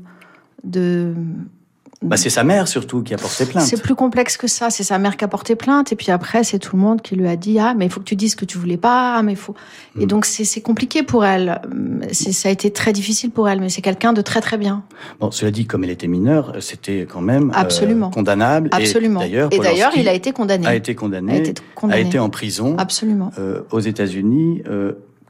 de Bah, c'est sa mère, surtout, qui a porté plainte. C'est plus complexe que ça. C'est sa mère qui a porté plainte. Et puis après, c'est tout le monde qui lui a dit « Ah, mais il faut que tu dises que tu voulais pas. Ah, mais il faut... Mm. » Et donc, c'est, c'est compliqué pour elle. C'est, ça a été très difficile pour elle. Mais c'est quelqu'un de très, très bien. Bon, cela dit, comme elle était mineure, c'était quand même Absolument. Euh, condamnable. Absolument. Et d'ailleurs, et d'ailleurs, il a été condamné. A été condamné. A été condamné. A été en prison. Absolument. Euh, aux États-Unis. Euh,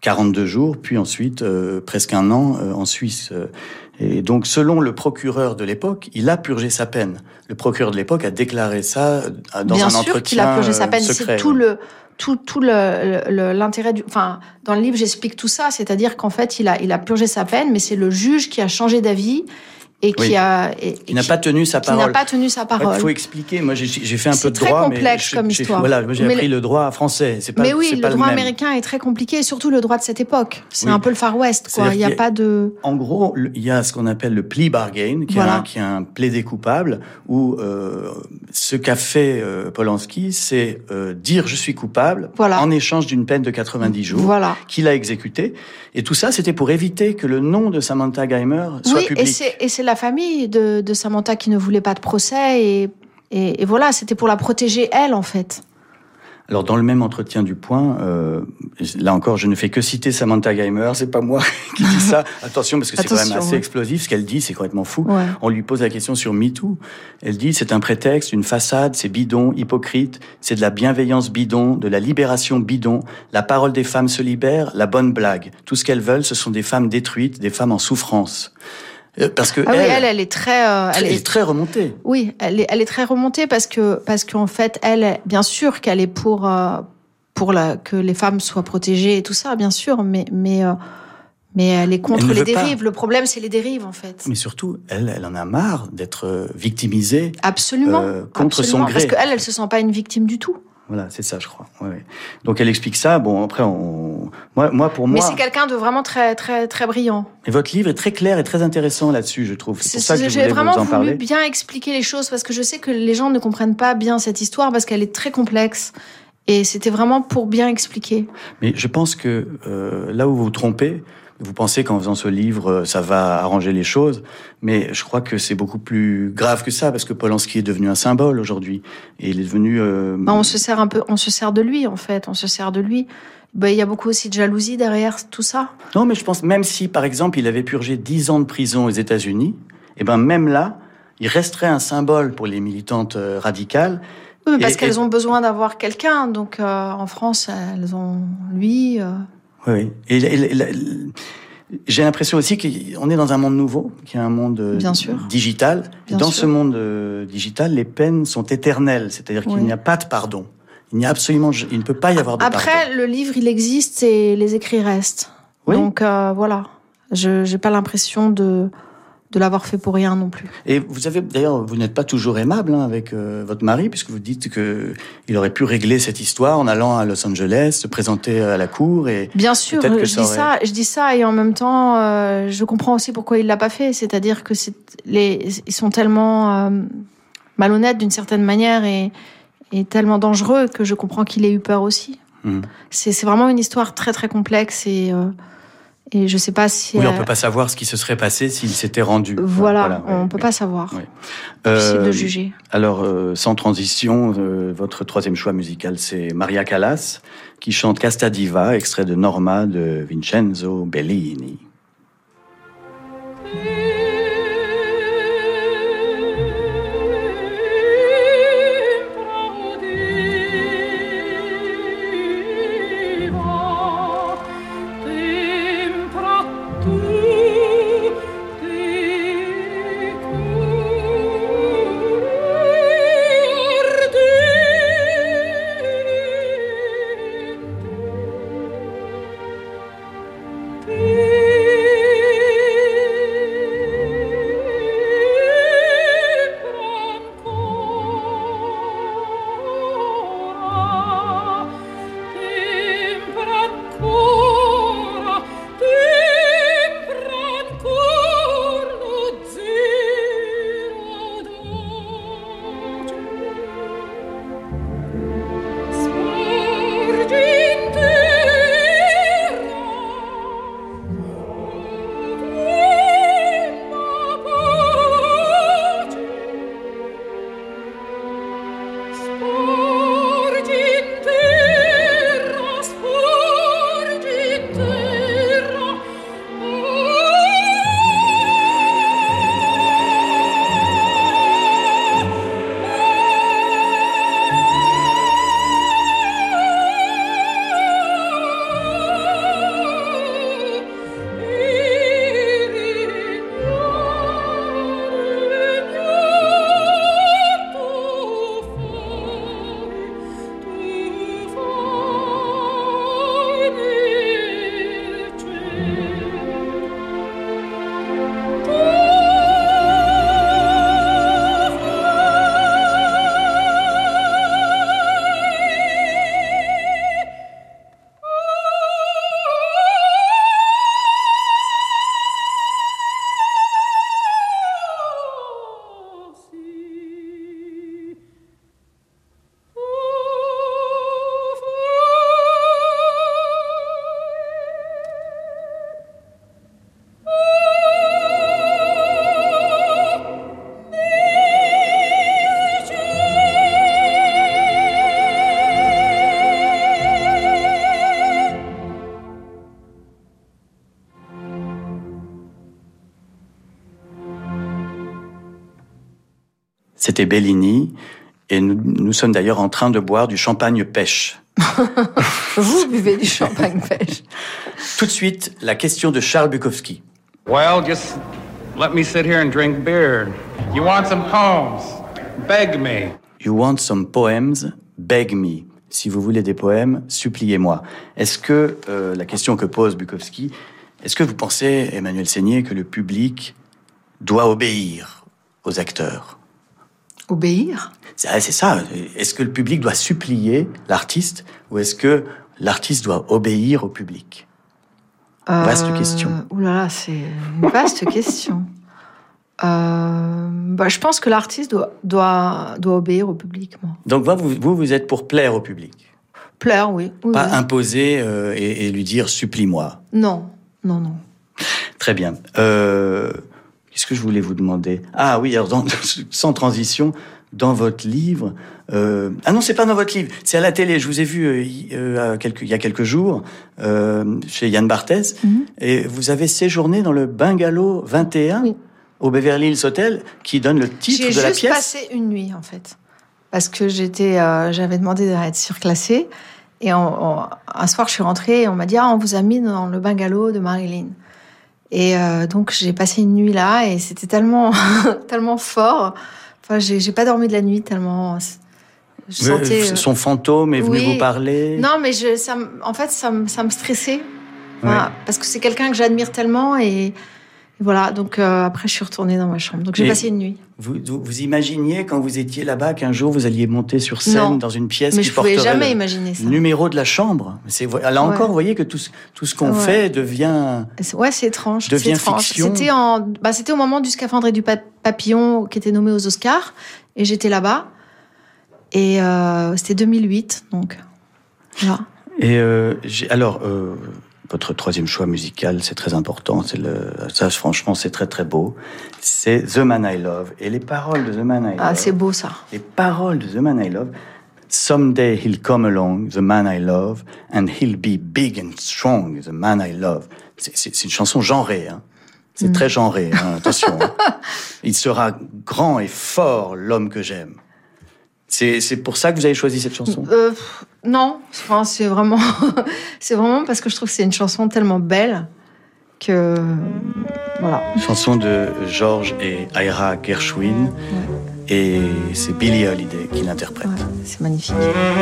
quarante-deux jours, puis ensuite euh, presque un an euh, en Suisse. Et donc, selon le procureur de l'époque, il a purgé sa peine. Le procureur de l'époque a déclaré ça dans Bien un sûr entretien qu'il a purgé sa peine. secret. C'est tout le tout tout le, le l'intérêt du. Enfin, dans le livre, j'explique tout ça, c'est-à-dire qu'en fait, il a il a purgé sa peine, mais c'est le juge qui a changé d'avis. Et qui oui. a, et, qui n'a pas tenu sa parole. Qui n'a pas tenu sa parole. Il faut expliquer. Moi, j'ai, j'ai fait un c'est peu de droit, mais c'est très complexe je, comme j'ai, histoire. Voilà, moi, j'ai mais appris le... le droit français. C'est pas, mais oui, c'est le pas droit le américain est très compliqué, et surtout le droit de cette époque. C'est oui. un peu le Far West, quoi. Il n'y a, a pas de. En gros, il y a ce qu'on appelle le plea bargain, qui, voilà. est, un, qui est un plaidé coupable, où euh, ce qu'a fait euh, Polanski, c'est euh, dire je suis coupable voilà. en échange d'une peine de quatre-vingt-dix jours, voilà. qu'il a exécutée. Et tout ça, c'était pour éviter que le nom de Samantha Geimer soit oui, public. Et c'est, et c'est la famille de, de Samantha qui ne voulait pas de procès. Et, et, et voilà, c'était pour la protéger, elle, en fait. Alors, dans le même entretien du Point, euh, là encore, je ne fais que citer Samantha Geimer, c'est pas moi qui dis ça. Attention, parce que c'est Attention, quand même assez ouais. explosif, ce qu'elle dit, c'est complètement fou. Ouais. On lui pose la question sur MeToo. Elle dit, c'est un prétexte, une façade, c'est bidon, hypocrite, c'est de la bienveillance bidon, de la libération bidon, la parole des femmes se libère, la bonne blague. Tout ce qu'elles veulent, ce sont des femmes détruites, des femmes en souffrance. Parce que ah elle, oui, elle, elle est très, euh, très, elle est très remontée. Oui, elle est, elle est très remontée parce que, parce qu'en fait, elle, bien sûr qu'elle est pour, euh, pour la, que les femmes soient protégées et tout ça, bien sûr, mais, mais, euh, mais elle est contre elle les dérives. Pas. Le problème, c'est les dérives, en fait. Mais surtout, elle, elle en a marre d'être victimisée. Absolument. Euh, contre absolument, son gré. Parce qu'elle, elle se sent pas une victime du tout. Voilà, c'est ça, je crois. Ouais, ouais. Donc elle explique ça. Bon, après, on... moi, moi, pour moi. Mais c'est quelqu'un de vraiment très, très, très brillant. Et votre livre est très clair et très intéressant là-dessus, je trouve. C'est, c'est pour ça que je voulais vous en parler. J'ai vraiment voulu bien expliquer les choses parce que je sais que les gens ne comprennent pas bien cette histoire parce qu'elle est très complexe. Et c'était vraiment pour bien expliquer. Mais je pense que euh, là où vous vous trompez, vous pensez qu'en faisant ce livre, ça va arranger les choses, mais je crois que c'est beaucoup plus grave que ça, parce que Polanski est devenu un symbole aujourd'hui, et il est devenu... Euh... Bah, on se sert un peu, on se sert de lui, en fait, on se sert de lui. Bah, il y a beaucoup aussi de jalousie derrière tout ça. Non, mais je pense, même si, par exemple, il avait purgé dix ans de prison aux États-Unis, et ben même là, il resterait un symbole pour les militantes radicales. Oui, parce et, qu'elles et... ont besoin d'avoir quelqu'un, donc euh, en France, elles ont lui... Euh... Oui, et, et, et, et j'ai l'impression aussi qu'on est dans un monde nouveau, qui est un monde Bien sûr. digital. Bien dans sûr. ce monde digital, les peines sont éternelles, c'est-à-dire qu'il oui. n'y a pas de pardon. Il n'y a absolument, il ne peut pas y avoir de Après, pardon. Après, le livre, il existe et les écrits restent. Oui. Donc euh, voilà, je j'ai pas l'impression de de l'avoir fait pour rien non plus. Et vous avez d'ailleurs, vous n'êtes pas toujours aimable hein, avec euh, votre mari, puisque vous dites que il aurait pu régler cette histoire en allant à Los Angeles, se présenter à la cour et bien sûr, que je ça dis aurait... ça, je dis ça et en même temps, euh, je comprends aussi pourquoi il l'a pas fait. C'est-à-dire que c'est les, ils sont tellement euh, malhonnêtes d'une certaine manière et, et tellement dangereux que je comprends qu'il ait eu peur aussi. Mmh. C'est, c'est vraiment une histoire très très complexe et euh, Et je sais pas si... Oui, euh... on peut pas savoir ce qui se serait passé s'il s'était rendu. Voilà, voilà on ouais, peut ouais. pas savoir. Ouais. Difficile euh, de juger. Alors, euh, sans transition, euh, votre troisième choix musical, c'est Maria Callas, qui chante Casta Diva, extrait de Norma de Vincenzo Bellini. Thank you. C'était Bellini, et nous, nous sommes d'ailleurs en train de boire du champagne pêche. Vous buvez du champagne pêche. Tout de suite, la question de Charles Bukowski. Well, just let me sit here and drink beer. You want some poems? Beg me. You want some poems? Beg me. Si vous voulez des poèmes, suppliez-moi. Est-ce que, euh, la question que pose Bukowski, est-ce que vous pensez, Emmanuel Seigner, que le public doit obéir aux acteurs? Obéir? C'est, c'est ça. Est-ce que le public doit supplier l'artiste ou est-ce que l'artiste doit obéir au public? euh, Vaste question. Ouh là là, c'est une vaste question. Euh, bah, je pense que l'artiste doit, doit, doit obéir au public. Moi. Donc vous, vous, vous êtes pour plaire au public? Plaire, oui. oui Pas oui. imposer euh, et, et lui dire « supplie-moi ». Non, non, non. Très bien. Euh, qu'est-ce que je voulais vous demander? Ah oui, alors dans, sans transition, dans votre livre... Euh, ah non, c'est pas dans votre livre, c'est à la télé. Je vous ai vu euh, euh, quelques, il y a quelques jours euh, chez Yann Barthès, mm-hmm. et vous avez séjourné dans le Bungalow vingt et un, oui. au Beverly Hills Hotel, qui donne le titre J'ai de la pièce. J'ai juste passé une nuit, en fait, parce que j'étais, euh, j'avais demandé d'être surclassée, et on, on, un soir, je suis rentrée, et on m'a dit « Ah, on vous a mis dans le bungalow de Marilyn ». Et euh, donc, j'ai passé une nuit là, et c'était tellement, tellement fort. Enfin, j'ai, j'ai pas dormi de la nuit, tellement... Je sentais, son fantôme est venu oui. vous parler? Non, mais je, ça, en fait, ça, ça me stressait. Enfin, ouais. Parce que c'est quelqu'un que j'admire tellement. Et, et voilà, donc euh, après, je suis retournée dans ma chambre. Donc j'ai et passé une nuit. Vous, vous, vous imaginiez, quand vous étiez là-bas, qu'un jour, vous alliez monter sur scène non. dans une pièce mais qui je pouvais porterait jamais le imaginer ça. numéro de la chambre? C'est, là encore, ouais. vous voyez que tout, tout ce qu'on ouais. fait devient... Ouais, c'est étrange. Devient c'est étrange. fiction. C'était, en, bah, c'était au moment du Scaphandre et du Papillon qui était nommé aux Oscars. Et j'étais là-bas. Et euh, c'était deux mille huit, donc voilà. Et euh, j'ai, alors, euh, votre troisième choix musical, c'est très important. C'est le, ça, franchement, c'est très très beau. C'est The Man I Love. Et les paroles de The Man I Love. Ah, c'est beau ça. Les paroles de The Man I Love. Someday he'll come along, the man I love, and he'll be big and strong, the man I love. C'est, c'est, c'est une chanson genrée, hein. C'est mmh. très genré, hein, attention. Hein. Il sera grand et fort, l'homme que j'aime. C'est, c'est pour ça que vous avez choisi cette chanson? euh, Non, enfin, c'est vraiment, c'est vraiment parce que je trouve que c'est une chanson tellement belle que voilà. Chanson de George et Ira Gershwin, ouais. et c'est Billie Holiday qui l'interprète. Ouais, c'est magnifique.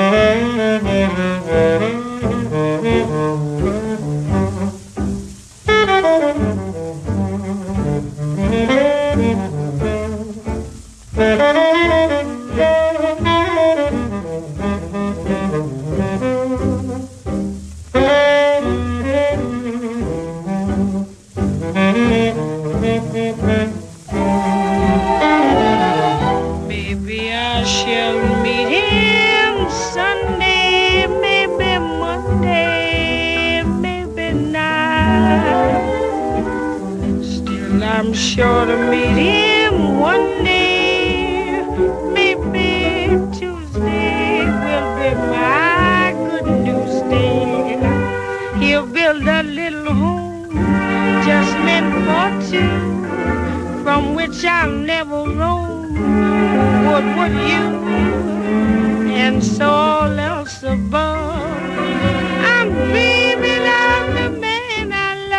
Maybe I shall meet him Sunday, maybe Monday, maybe not. Still, I'm sure to meet him one day. Maybe Tuesday will be my good news day. He'll build a little home just meant for two, from which I'll never roam. What would you? And so all else above, I'm dreaming of the man I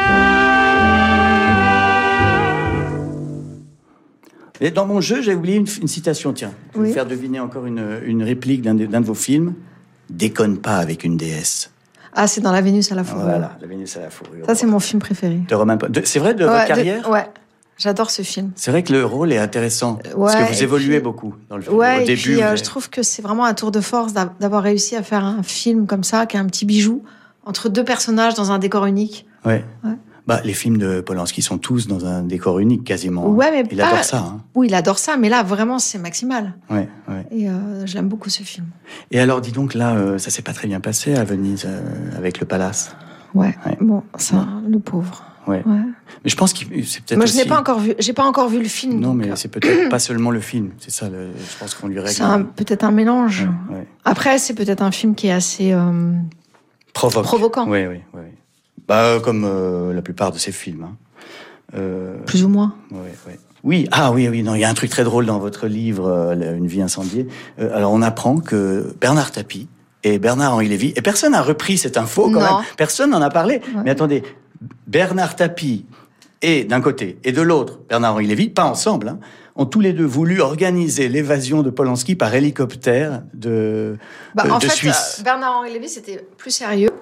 love. Et dans mon jeu, j'ai oublié une, une citation. Tiens, je vais oui. vous faire deviner encore une, une réplique d'un de, d'un de vos films. Déconne pas avec une déesse. Ah, c'est dans La Vénus à la fourrure. Voilà, La Vénus à la fourrure. Ça, c'est mon film préféré. De Romain Polanski. C'est vrai, de ouais, votre carrière? de, Ouais, j'adore ce film. C'est vrai que le rôle est intéressant, ouais, parce que vous évoluez puis, beaucoup dans le film. Ouais, Au et début, puis, euh, avez... je trouve que c'est vraiment un tour de force d'avoir réussi à faire un film comme ça, qui est un petit bijou, entre deux personnages dans un décor unique. Ouais. ouais. Bah, les films de Polanski sont tous dans un décor unique, quasiment. Ouais, mais il pas... adore ça. Hein. Oui, il adore ça, mais là, vraiment, c'est maximal. Ouais, ouais. Et euh, j'aime beaucoup ce film. Et alors, dis donc, là, euh, ça s'est pas très bien passé à Venise, euh, avec le Palace. Ouais, ouais. Bon, ça, ouais. le pauvre. Ouais. ouais. Mais je pense que c'est peut-être Moi, je aussi... n'ai pas encore vu, j'ai pas encore vu le film. Non, donc... mais c'est peut-être pas seulement le film. C'est ça, le... je pense qu'on lui règle. C'est un, peut-être un mélange. Ouais, ouais. Après, c'est peut-être un film qui est assez euh... Provoque. provoquant. Oui, oui, oui. Bah, comme euh, la plupart de ces films. Hein. Euh... Plus ou moins. Oui, oui. Oui, ah oui, oui, non, il y a un truc très drôle dans votre livre, euh, Une vie incendiée. Euh, alors, on apprend que Bernard Tapie et Bernard-Henri Lévy, et personne n'a repris cette info quand Non. même, personne n'en a parlé. Ouais. Mais attendez, Bernard Tapie et d'un côté, et de l'autre, Bernard-Henri Lévy, pas ensemble, hein, ont tous les deux voulu organiser l'évasion de Polanski par hélicoptère de, Bah, euh, en de fait, Suisse. euh, Bernard-Henri Lévy, c'était plus sérieux.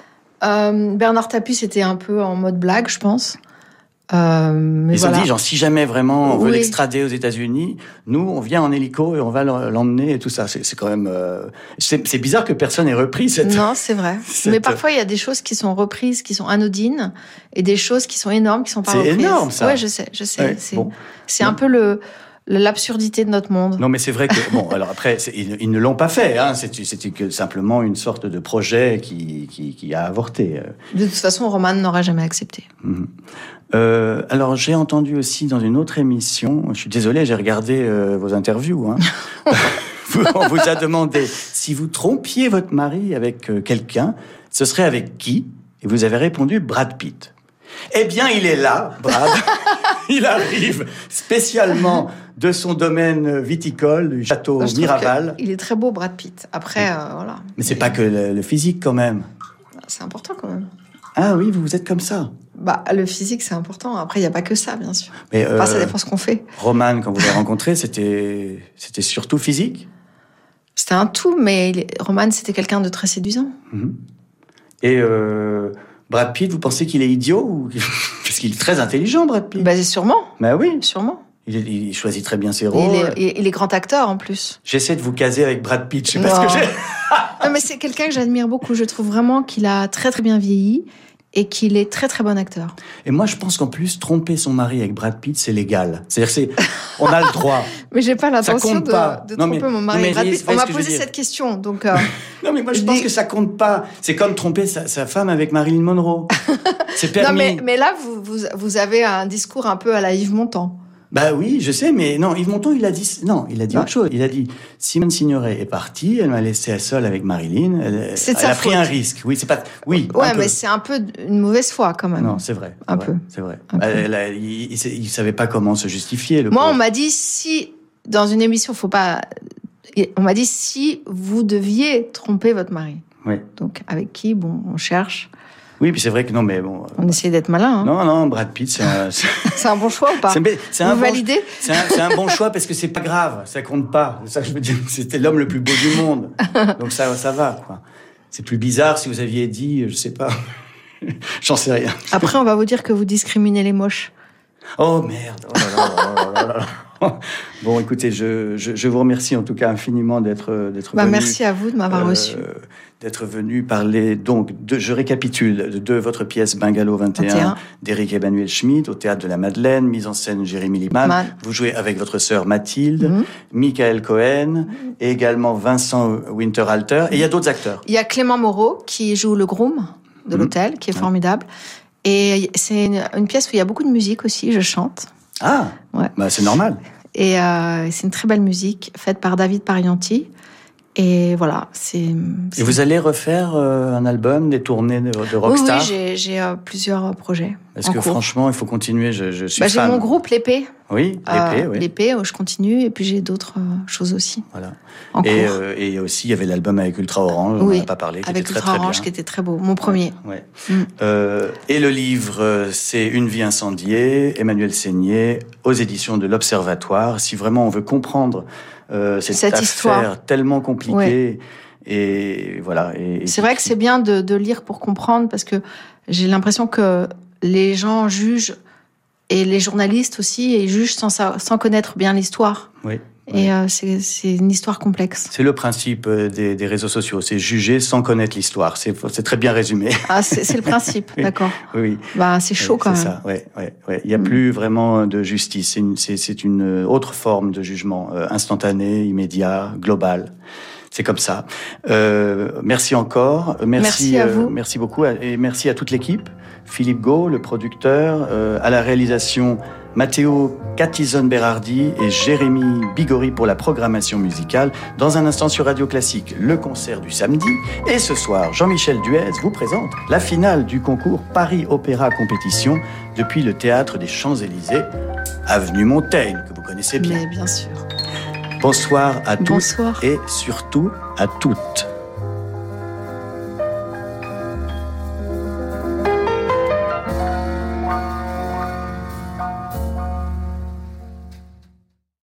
Euh, Bernard Tapie, c'était un peu en mode blague, je pense. Euh, mais Ils voilà. ont dit, genre, si jamais vraiment on veut Oui. l'extrader aux États-Unis, nous, on vient en hélico et on va l'emmener et tout ça. C'est, c'est quand même... Euh, c'est, c'est bizarre que personne ait repris cette... Non, c'est vrai. cette- Mais parfois, il y a des choses qui sont reprises, qui sont anodines, et des choses qui sont énormes, qui sont pas C'est reprises. énorme, ça. Ouais, je sais, je sais. Ouais, c'est bon. c'est un peu le, le- l'absurdité de notre monde. Non, mais c'est vrai que... Bon, alors après, c'est- ils, ils ne l'ont pas fait. Hein, c'était, c'était que simplement une sorte de projet qui, qui, qui a avorté. euh. De toute façon, Roman n'aurait jamais accepté. Mhm. Euh, alors, j'ai entendu aussi dans une autre émission, je suis désolé, j'ai regardé euh, vos interviews, hein. On vous a demandé si vous trompiez votre mari avec euh, quelqu'un, ce serait avec qui? Et vous avez répondu Brad Pitt. Eh bien, il est là, Brad. Il arrive spécialement de son domaine viticole, du château Je trouve Miraval. que Il est très beau, Brad Pitt. Après, euh, voilà. Mais c'est pas que le, le physique, quand même. C'est important quand même. Ah oui, vous êtes comme ça. Bah, le physique, c'est important. Après, il n'y a pas que ça, bien sûr. Mais, Enfin, ça euh, dépend ce qu'on fait. Roman, quand vous l'avez rencontré, c'était, c'était surtout physique? C'était un tout, mais il est- Roman, c'était quelqu'un de très séduisant. Mhm. Et euh, Brad Pitt, vous pensez qu'il est idiot ou... Parce qu'il est très intelligent, Brad Pitt. Bah, sûrement. Bah oui. Sûrement. Il, est- il choisit très bien ses Et rôles. il, est, il- il est grand acteur, en plus. J'essaie de vous caser avec Brad Pitt, je sais pas Non. ce que j'ai... Non, mais c'est quelqu'un que j'admire beaucoup. Je trouve vraiment qu'il a très, très bien vieilli et qu'il est très, très bon acteur. Et moi, je pense qu'en plus, tromper son mari avec Brad Pitt, c'est légal. C'est-à-dire, c'est, on a le droit. Mais j'ai pas l'intention compte de, pas. de Non, tromper mais- mon mari. non, mais Brad vous Pitt. voyez On ce m'a que je veux posé dire. cette question, donc... euh, Non, mais moi, je Je pense dis- que ça compte pas. C'est comme tromper sa, sa femme avec Marilyn Monroe. C'est permis. Non, mais, mais là, vous, vous, vous avez un discours un peu à la Yves Montand. Bah oui, je sais, mais non, Yves Montand, il a dit, non, il a dit Ouais. autre chose. Il a dit, Simone Signoret est partie, elle m'a laissé seule avec Marilyn, elle, C'est de elle sa a pris faute. un risque. Oui, c'est pas, oui. Ouais, un peu. mais c'est un peu une mauvaise foi, quand même. Non, c'est vrai. Un c'est peu. vrai, C'est vrai. Un Bah, peu. elle a- il, il, il savait pas comment se justifier, le Moi, pauvre. on m'a dit, si, dans une émission, faut pas... On m'a dit, si vous deviez tromper votre mari. Oui. Donc, avec qui, bon, on cherche. Oui, puis c'est vrai que non, mais bon. On essaie d'être malin. Hein. Non, non, Brad Pitt, c'est un, c'est, C'est un bon choix ou pas c'est- c'est un Vous bon- validez c'est un, c'est un bon choix parce que c'est pas grave, ça compte pas. C'est ça que je veux dire. C'était l'homme le plus beau du monde. Donc ça, ça va, quoi. C'est plus bizarre si vous aviez dit, je sais pas. J'en sais rien. Après, on va vous dire que vous discriminez les moches. Oh merde. Oh là là, oh là là là là. Bon, écoutez, je, je, je vous remercie en tout cas infiniment d'être d'être Bah, venu. merci à vous de m'avoir euh, reçu. D'être venu parler, donc, de, je récapitule, de, de votre pièce Bungalow vingt et un, vingt et un. d'Éric Emmanuel Schmitt, au Théâtre de la Madeleine, mise en scène Jérémy Lippmann. Man. Vous jouez avec votre sœur Mathilde, Mhm. Michael Cohen, et également Vincent Winterhalter, et il y a d'autres acteurs. Il y a Clément Moreau qui joue le groom de Mhm. l'hôtel, qui est formidable. Et c'est une, une pièce où il y a beaucoup de musique aussi, je chante. Ah, Ouais. bah, c'est normal. Et euh, c'est une très belle musique faite par David Parianti. Et voilà, c'est... Et c'est- vous allez refaire euh, un album, des tournées de, de Oui, oui, rockstar? j'ai, j'ai euh, plusieurs euh, projets. Parce en que cours. franchement, il faut continuer, je, je suis Bah, j'ai fan. mon groupe, l'épée. Oui, l'épée, Euh, oui. L'épée, où je continue. Et puis j'ai d'autres euh, choses aussi. Voilà. En Et, cours. euh, et aussi, il y avait l'album avec Ultra Orange, on Oui, n'en a pas parlé, qui avec était très Ultra très Orange, bien. qui était très beau. Mon premier. Ouais. Mm. Euh, et le livre, euh, c'est Une vie incendiée, Emmanuel Seigné, aux éditions de l'Observatoire. Si vraiment on veut comprendre euh, cette, Cette affaire histoire. tellement compliquée, Ouais. et voilà. Et, et C'est vrai que c'est bien de, de lire pour comprendre, parce que j'ai l'impression que les gens jugent, et les journalistes aussi, et jugent sans, sa- sans connaître bien l'histoire. Oui. Et euh, c'est, c'est une histoire complexe. C'est le principe euh, des, des réseaux sociaux, c'est juger sans connaître l'histoire. C'est, c'est très bien résumé. Ah, c'est, c'est le principe, Oui. d'accord. Oui. Bah, c'est chaud Oui, quand c'est même. ça, ouais, ouais, ouais. Il n'y a Mm. plus vraiment de justice. C'est une, c'est, c'est une autre forme de jugement, euh, instantané, immédiat, global. C'est comme ça. Euh, merci encore. Merci, Merci à euh, vous. merci beaucoup. Et merci à toute l'équipe. Philippe Gau, le producteur, euh, à la réalisation, Matteo Catizone-Berardi et Jérémy Bigori pour la programmation musicale. Dans un instant sur Radio Classique, le concert du samedi. Et ce soir, Jean-Michel Duez vous présente la finale du concours Paris Opéra Compétition depuis le Théâtre des Champs-Élysées. avenue Montaigne, que vous connaissez bien. Mais bien sûr. Bonsoir à tous Bonsoir. et surtout à toutes.